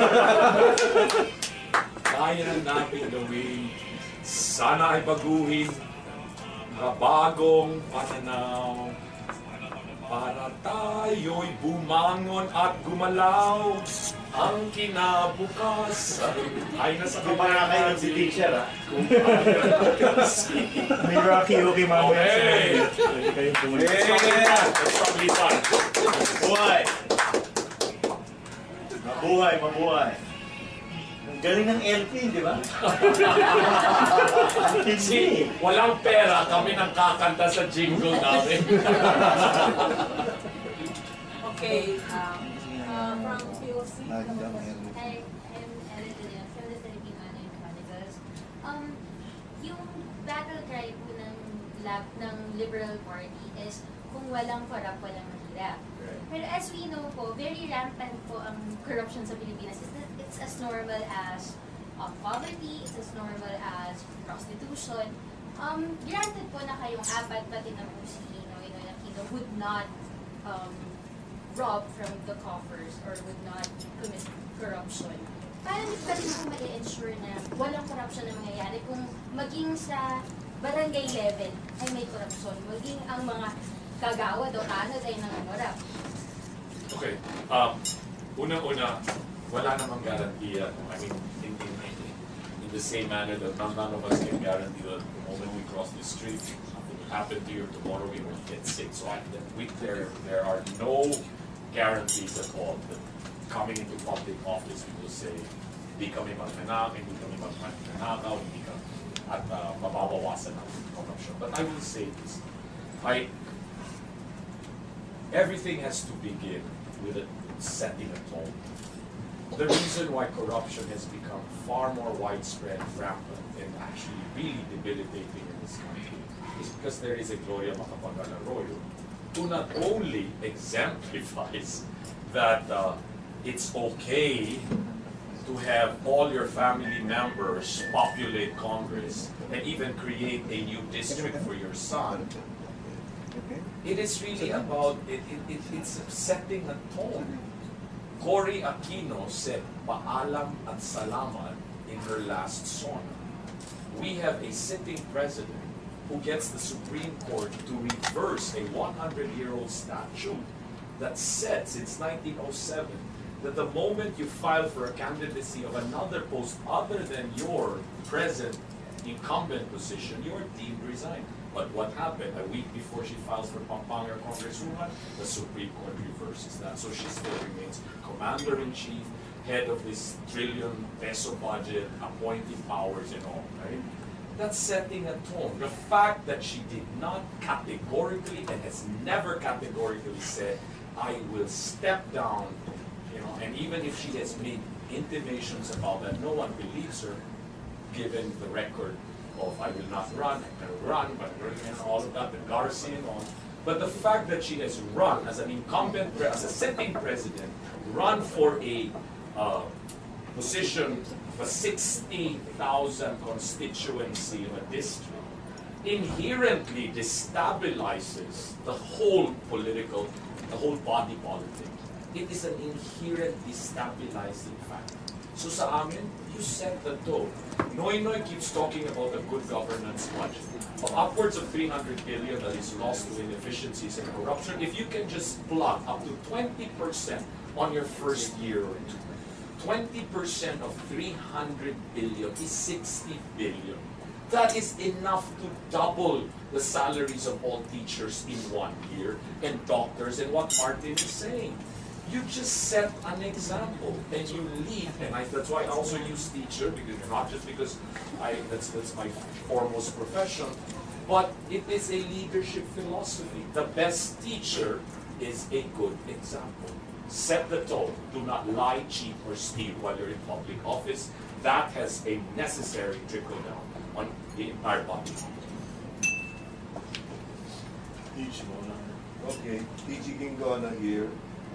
Kaya natin gawin. Sana ay baguhin. Mabagong pananaw. Para tayo'y bumangon at gumalaw. Ang kinabukasan ay nasa Para kayo si teacher, ha? May Rocky okay mamaya. Okay. Kayong tumunod. Let's start lipan. Mabuhay! Mabuhay, mabuhay! Ang galing ng LP, di ba? Kasi walang pera, kami nang kakanta sa jingle namin. Okay, from POC. Hi, I'm Eric Williams from the Philippine Online Chronicles. Yung battle cry po ng Liberal Party is kung walang corrupt, walang mahirap. Pero as we know po, very rampant po ang corruption sa Pilipinas. It's it's as normal as poverty, it's as normal as prostitution. Granted po na kayong apat, pati na po si Noy Aquino would not rob from the coffers or would not commit corruption. Paano pa rin po ma-ensure na walang corruption na mangyayari kung maging sa barangay level ay may corruption, maging ang mga kagawad o tanod ay nangangurap? Okay. Una-una, wala namang garantiya. I mean, in the same manner that none of us can guarantee that the moment we cross the street, something will happen to you, tomorrow we won't get sick. So there are no guarantees at all that coming into public office, people say, hindi kami magmanakaw, hindi kami magmanakaw, hindi ka, at mababawasan ang corruption. But I will say this, everything has to begin with setting a tone. The reason why corruption has become far more widespread, rampant, and actually really debilitating in this country is because there is a Gloria Macapagal-Arroyo who not only exemplifies that it's okay to have all your family members populate Congress and even create a new district for your son. It is really about, it's setting a tone. Cory Aquino said, "Paalam at salamat" in her last sona. We have a sitting president who gets the Supreme Court to reverse a 100-year-old statute that said since 1907 that the moment you file for a candidacy of another post other than your present incumbent position, you are deemed resigned. But what happened? A week before she files for Pampanga Congresswoman, the Supreme Court reverses that. So she still remains commander-in-chief, head of this trillion-peso budget, appointing powers and all, right? That's setting a tone. The fact that she did not categorically and has never categorically said, I will step down, and even if she has made intimations about that, no one believes her, given the record of I will not run, I'm going to run, but and all of that, the Garcia and all. But the fact that she has run as an incumbent, as a sitting president, run for a position of a 60,000 constituency of a district, inherently destabilizes the whole political, the whole body politic. It is an inherent destabilizing factor. So sa amin, you set the tone. Noy keeps talking about a good governance budget of upwards of 300 billion that is lost to inefficiencies and corruption. If you can just plug up to 20% on your first year or two, 20% of 300 billion is 60 billion. That is enough to double the salaries of all teachers in 1 year and doctors. And what Martin is saying, you just set an example and you lead, and that's why I also use teacher, because not just because that's my foremost profession, but it is a leadership philosophy. The best teacher is a good example. Set the tone. Do not lie, cheat, or steal while you're in public office. That has a necessary trickle down on the entire body. Okay, DG Gingona here.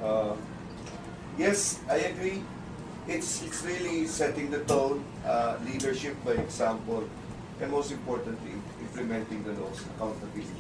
Yes, I agree. It's really setting the tone, leadership by example, and most importantly, implementing the laws, accountability.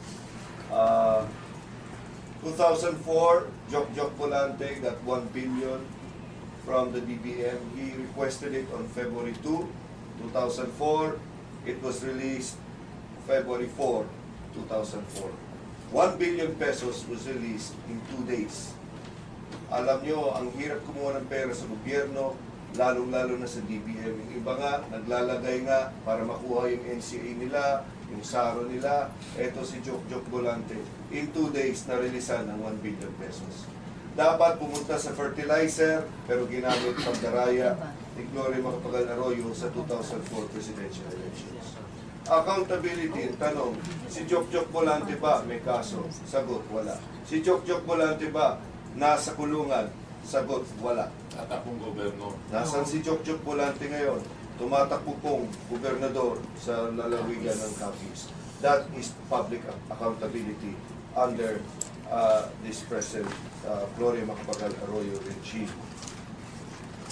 2004, Jok Volante got 1 billion from the DBM. He requested it on February 2, 2004. It was released February 4, 2004. 1 billion pesos was released in 2 days. Alam nyo, ang hirap kumuha ng pera sa gobyerno, lalong-lalo na sa DBM. Yung iba nga, naglalagay nga para makuha yung NCA nila, yung SARO nila. Eto si Jok Volante. In 2 days, na-releasan ng 1 billion pesos. Dapat pumunta sa fertilizer, pero ginamit pang daraya ni Gloria Macapagal-Arroyo sa 2004 presidential elections. Accountability, tanong, si Jok Volante ba may kaso? Sagot, wala. Si Jok Volante ba nasa kulungan? Sagot, wala. Tatakbong gobernador. Nasaan si Jok Volante ngayon? Tumatakbo pong gobernador sa lalawigan ng Capiz. That is public accountability under this present Gloria Macapagal-Arroyo regime.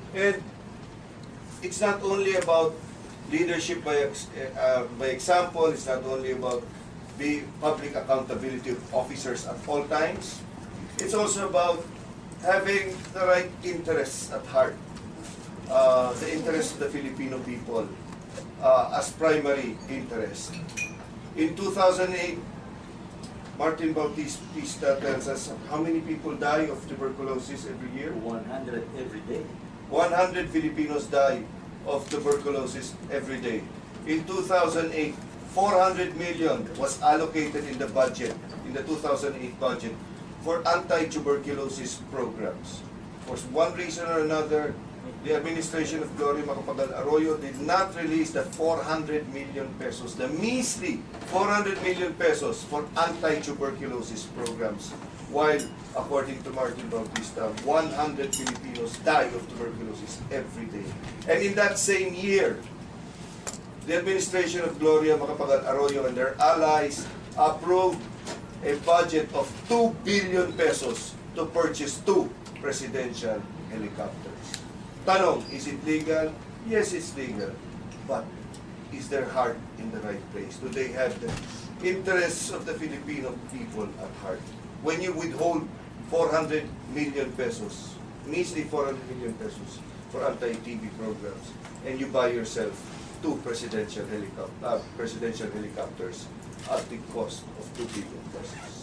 And it's not only about leadership by example, it's not only about the public accountability of officers at all times, it's also about having the right interests at heart, the interests of the Filipino people as primary interest. In 2008, Martin Bautista tells us how many people die of tuberculosis every year? 100 every day. 100 Filipinos die of tuberculosis every day. In 2008, 400 million was allocated in the budget, in the 2008 budget, for anti-tuberculosis programs. For one reason or another, the administration of Gloria Macapagal Arroyo did not release the 400 million pesos, the measly 400 million pesos for anti-tuberculosis programs. While, according to Martin Bautista, 100 Filipinos die of tuberculosis every day. And in that same year, the administration of Gloria Macapagal Arroyo and their allies approved a budget of 2 billion pesos to purchase 2 presidential helicopters. Tanong, is it legal? Yes, it's legal. But is their heart in the right place? Do they have the interests of the Filipino people at heart? When you withhold 400 million pesos, measly 400 million pesos for anti-TB programs, and you buy yourself 2 presidential helicopters at the cost of 2 billion pesos.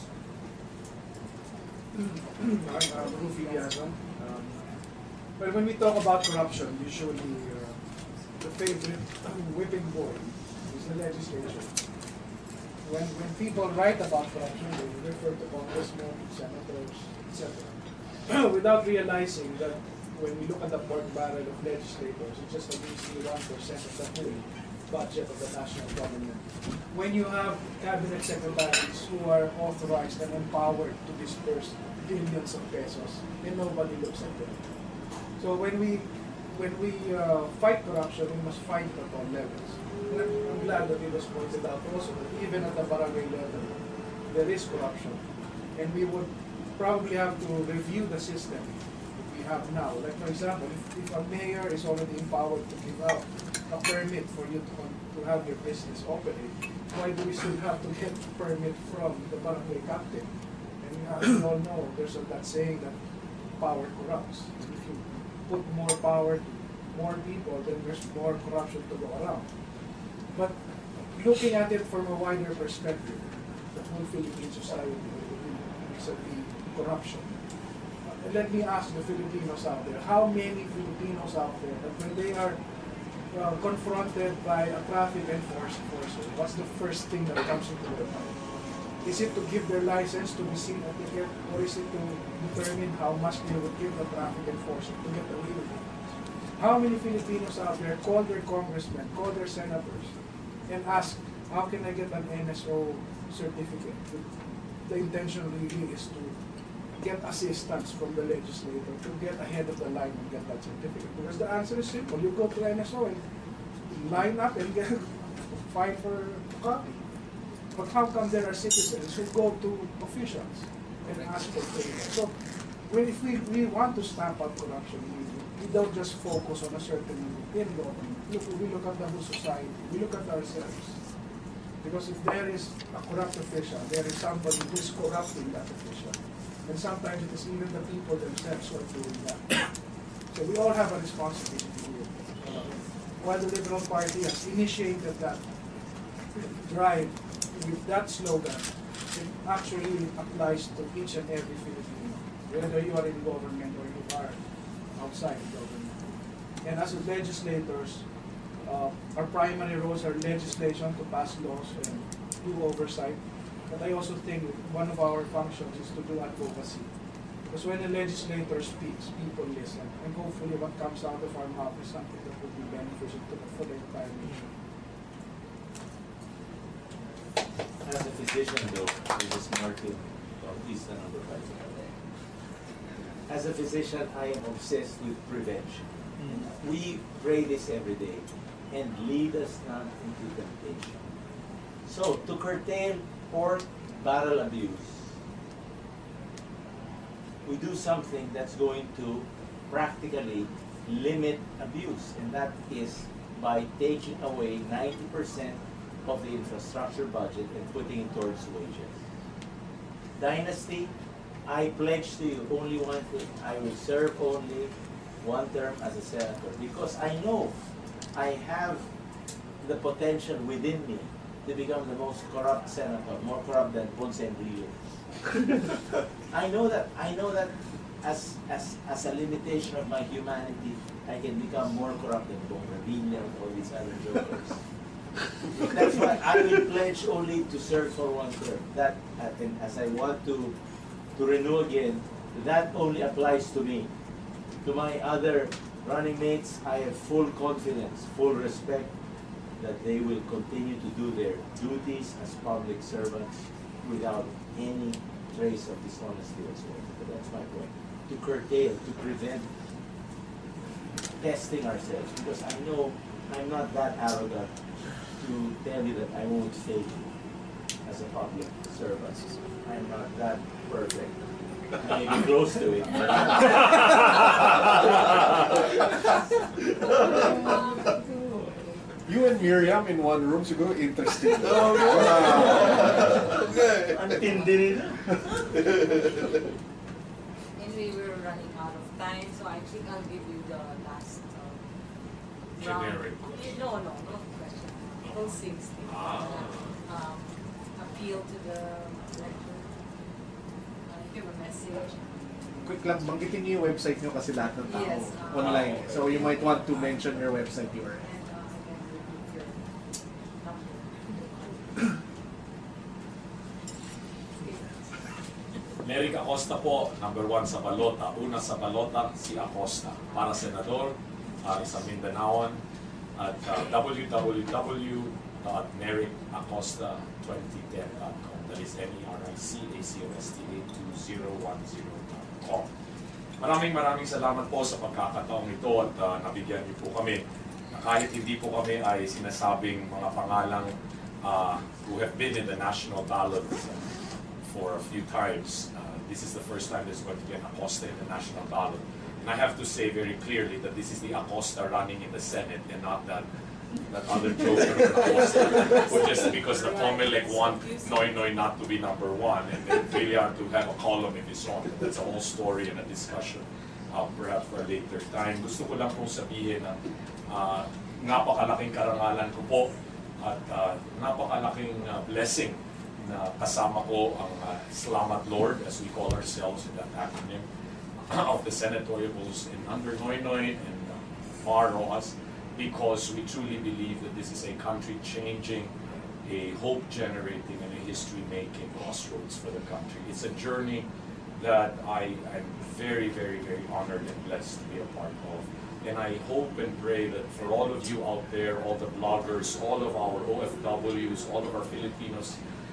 I'm Rufi Yazan. Well, when we talk about corruption, usually the favorite whipping boy is the legislature. When people write about corruption, they refer to congressmen, senators, etc. Without realizing that when we look at the pork barrel of legislators, it's just a measly 1% of the whole budget of the national government. When you have cabinet secretaries who are authorized and empowered to disperse billions of pesos, and nobody looks at them. So when we fight corruption, we must fight at all levels. And I'm glad that it was pointed out also that even at the barangay level, there is corruption. And we would probably have to review the system that we have now. Like for example, if a mayor is already empowered to give out a permit for you to have your business operate, why do we still have to get a permit from the barangay captain? And we all know there's that saying that power corrupts. And if you put more power to more people, then there's more corruption to go around. But looking at it from a wider perspective, the whole Philippine society vis-a-vis corruption. And let me ask the Filipinos out there, how many Filipinos out there that when they are confronted by a traffic enforcer, what's the first thing that comes into their mind? Is it to give their license to receive a ticket, or is it to determine how much they would give the traffic enforcer to get away with it? How many Filipinos out there call their congressmen, call their senators, and ask, how can I get an NSO certificate? The intention really is to get assistance from the legislator to get ahead of the line and get that certificate. Because the answer is simple. You go to NSO and line up and get file for a copy. But how come there are citizens who go to officials and ask for things? So, if we want to stamp out corruption, we don't just focus on a certain in government. We look at the whole society. We look at ourselves. Because if there is a corrupt official, there is somebody who is corrupting that official. And sometimes it is even the people themselves who are doing that. So we all have a responsibility here. While the Liberal Party has initiated that drive with that slogan, it actually applies to each and every Filipino, whether you are in government or you are outside government. And as legislators, our primary roles are legislation to pass laws and do oversight. But I also think one of our functions is to do advocacy. Because when a legislator speaks, people listen. And hopefully what comes out of our mouth is something that will be beneficial for the entire nation. As a physician though, this is Martin Bautista, number 5. As a physician, I am obsessed with prevention. We pray this every day, and lead us not into temptation. So, to curtail pork barrel abuse, we do something that's going to practically limit abuse, and that is by taking away 90% of the infrastructure budget and putting it towards wages. Dynasty, I pledge to you only one thing. I will serve only one term as a senator because I know I have the potential within me to become the most corrupt senator, more corrupt than Ponce Enrile. I know that as a limitation of my humanity, I can become more corrupt than Bong Revilla and all these other jokers. That's why I will pledge only to serve for one term. That, and as I want to renew again, that only applies to me. To my other running mates, I have full confidence, full respect that they will continue to do their duties as public servants without any trace of dishonesty whatsoever. But that's my point. To curtail, to prevent testing ourselves, because I know I'm not that arrogant to tell you that I won't fail you as a public servant. I'm not that perfect. I may be close to it. You and Miriam in one room, siguro interesting. Ang tindi nila. Anyway, we're running out of time, so I think I'll give you the last round. Generic. No question. Closing statement. Appeal to the electorate. Give a message. Quick lang, banggitin niyo yung website niyo kasi lahat ng tao Yes, online. So you might want to mention your website URL. Nery Acosta po, number 1 sa balota. Una sa balota, si Acosta. Para senador, sa Mindanaon, at www.nericacosta2010.com. That is NERICACOSTA2010.com. Maraming salamat po sa pagkakataong ito at nabigyan niyo po kami. Kahit hindi po kami ay sinasabing mga pangalang who have been in the national ballot for a few times. This is the first time there's going to be an Acosta in the national ballot. And I have to say very clearly that this is the Acosta running in the Senate and not that other joker Acosta. Or just because the Comelec want Noy not to be number 1 and they really are to have a column in his own. That's a whole story and a discussion perhaps for a later time. Gusto ko lang pong sabihin na napakalaking karangalan ko po at napakalaking blessing na kasama ko ang Salamat Lord, as we call ourselves in that acronym, of the senatorials in under Noynoy and Mar Rojas, because we truly believe that this is a country-changing, a hope-generating, and a history-making crossroads for the country. It's a journey that I am very, very, very honored and blessed to be a part of. And I hope and pray that for all of you out there, all the bloggers, all of our OFWs, all of our Filipinos,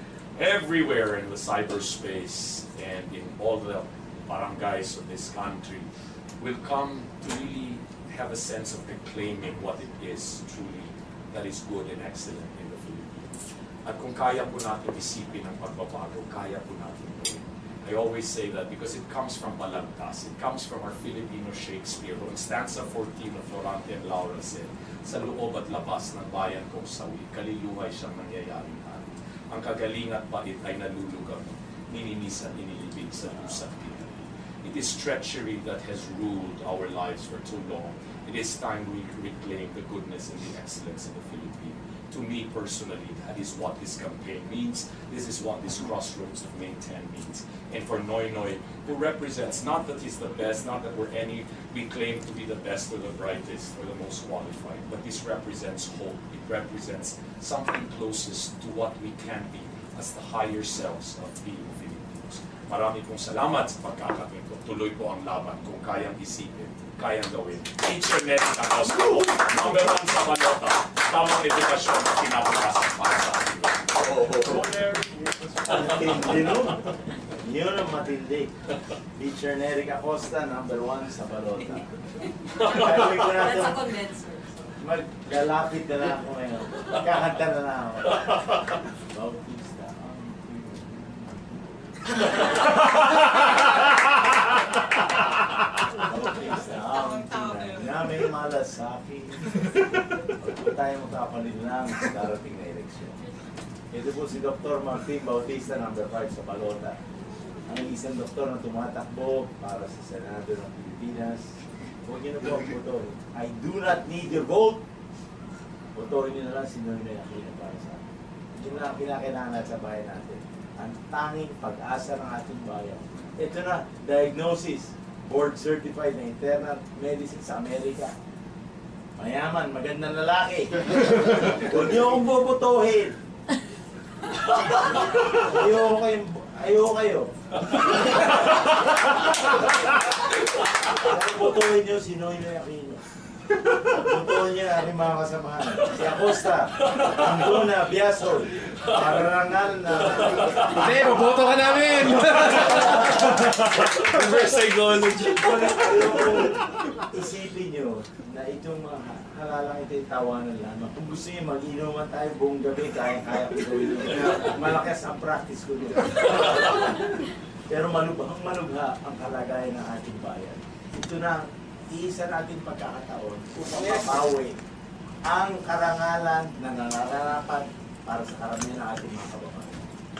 everywhere in the cyberspace and in all the barangays of this country will come to really have a sense of reclaiming what it is truly that is good and excellent in the Philippines. At kung kaya po natin isipin ang pagbabago, kaya po natin gawin. I always say that because it comes from Balagtas, it comes from our Filipino Shakespeare, who in stanza 14 of Florante and Laura said, sa loob at labas ng bayan kong sawi, kaliluhay siyang nangyayaring hari. Ang kagaling at bait ay nalulugaw, nininisan, inilibig sa lusat pinari. It is treachery that has ruled our lives for too long. It is time we reclaim the goodness and the excellence of the Philippines. To me personally, that is what this campaign means. This is what this crossroads of May 10 means. And for Noynoy, who represents, not that he's the best, not that we claim to be the best or the brightest or the most qualified, but this represents hope. It represents something closest to what we can be as the higher selves of being Filipinos. Marami pong salamat sa pagkakakwento. Tuloy po ang laban kung kayang isipin, kayang gawin. Teacher Nery Acosta po, number 1 sa balota. Tamang edukasyon na kinabukasan para sa ating Matindi nun. Yun ang matindi. Teacher Nery Acosta, number 1 sa balota. That's a condenser. Maglalapit na lang ako ngayon. Kakanta na lang ako. Bautista. Bautista. sa akin. Huwag tayo magkapanin lang sa darating na eleksyon. Ito po si Dr. Martin Bautista, number 5 sa Balota. Ang isang doktor na tumatakbo para sa Senado ng Pilipinas. Huwag niyo na po ang botohin. I do not need your vote. Botohin niyo na lang si Noynoy Aquino para sa akin. Yun lang ang pinakailangan sa bayan natin. Ang tanging pag-asa ng ating bayan. Ito na, diagnosis, board certified na internal medicine sa Amerika. Mayaman, magandang lalaki. Huwag niyo akong bobotohin. Ayoko kayo. Botohin niyo si Noynoy Aquino. Botohin niya aking mga kasamahan. Si Acosta, Andona, Biasol, Pararangal na... Hindi, maboto ka namin! Reverse psychology. Isipin niyo na itong mga halalang ito yung tawanan lamang. Kung gusto niyo mag-inuman tayo buong gabi, kaya ko gawin yun. Malakas ang practice ko doon. Pero malubha ang kalagayan ng ating bayan. Ito na iisa natin pagkakataon upang mapawi ang karangalan na nangangarapan para sa karamihan ng ating mga kababayan.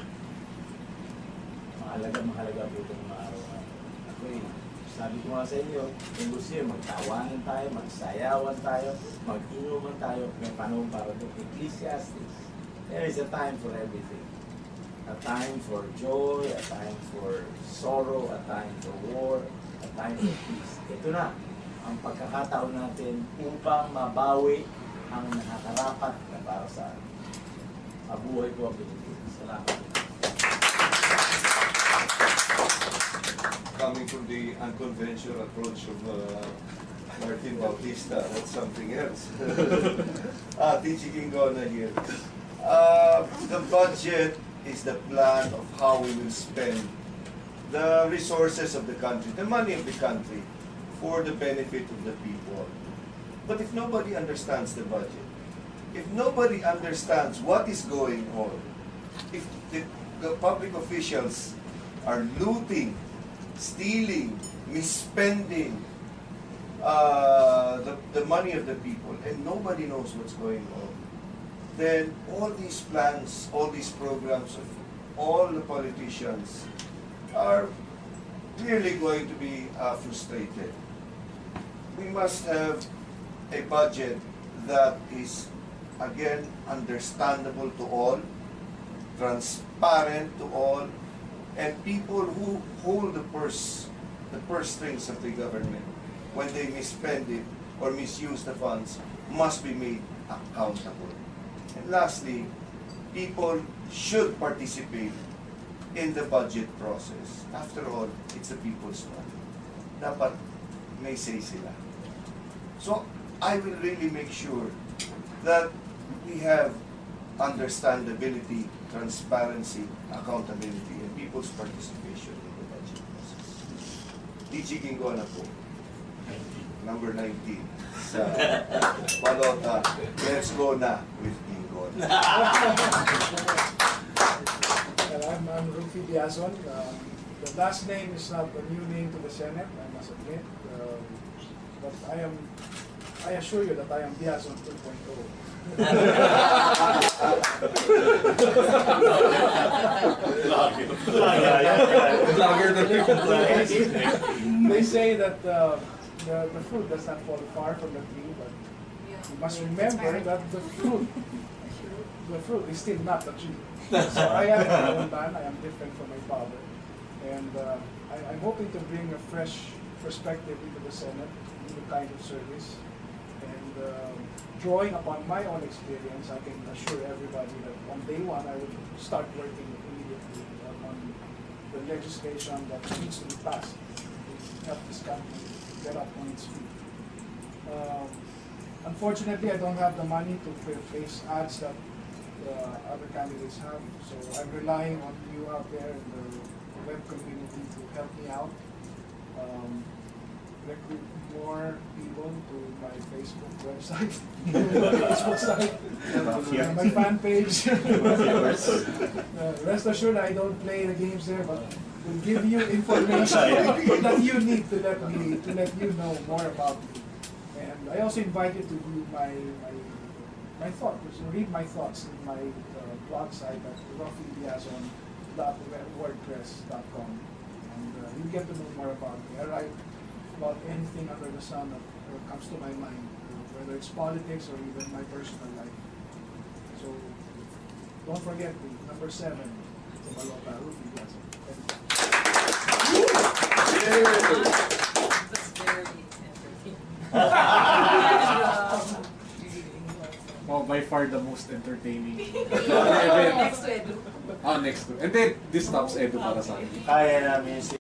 Mahalaga po itong mga araw-araw. Sabi ko nga sa inyo, kung gusto nyo, magtawanan tayo, magsayawan tayo, mag-inuman tayo, may panahon para ito. Ecclesiastes, there is a time for everything. A time for joy, a time for sorrow, a time for war, a time for peace. Ito na ang pagkakataon natin upang mabawi ang nakakarapat na para sa atin. Mabuhay po ang Pilipinas. Salamat. Coming from the unconventional approach of Martin Bautista, that's something else. Teaching Gingona here. The budget is the plan of how we will spend the resources of the country, the money of the country, for the benefit of the people. But if nobody understands the budget, if nobody understands what is going on, if the public officials are looting, stealing, misspending the money of the people, and nobody knows what's going on, then all these plans, all these programs of all the politicians are clearly going to be frustrated. We must have a budget that is, again, understandable to all, transparent to all, and people who hold the purse strings of the government, when they misspend it or misuse the funds, must be made accountable. And lastly, people should participate in the budget process. After all, it's the people's money. Dapat may say sila. So, I will really make sure that we have understandability, transparency, accountability, and people's participation in the budget process. DG Gingona po, number 19, sa Balota. Let's go na with Gingona. I'm Rufi Diazon. The last name is not a new name to the Senate, I must admit. But I assure you that I am Diazon 2.0. They say that the fruit does not fall far from the tree, but you must remember that the fruit is still not the tree. So I am my own man, I am different from my father. And I'm hoping to bring a fresh perspective into the Senate, new kind of service. And drawing upon my own experience, I can assure everybody that on day one I will start working immediately on the legislation that needs to be passed to help this country get up on its feet. Unfortunately, I don't have the money to face ads that other candidates have, so I'm relying on you out there in the web community to help me out. Recruit more people to my Facebook website, Facebook site, my fan page. Rest assured, I don't play the games there, but will give you information that you need to let you know more about me. And I also invite you to read my thoughts, read my thoughts in my blog site at rofiliazon.wordpress.com, and you get to know more about me. I write about anything under the sun that comes to my mind, whether it's politics or even my personal life. So don't forget the number 7, Tumalota, Rufi Yazon. That's very entertaining. Wow, by far the most entertaining Next to Edu. Ah, next to. And then, this stops Edu para sa akin. Kaya namin si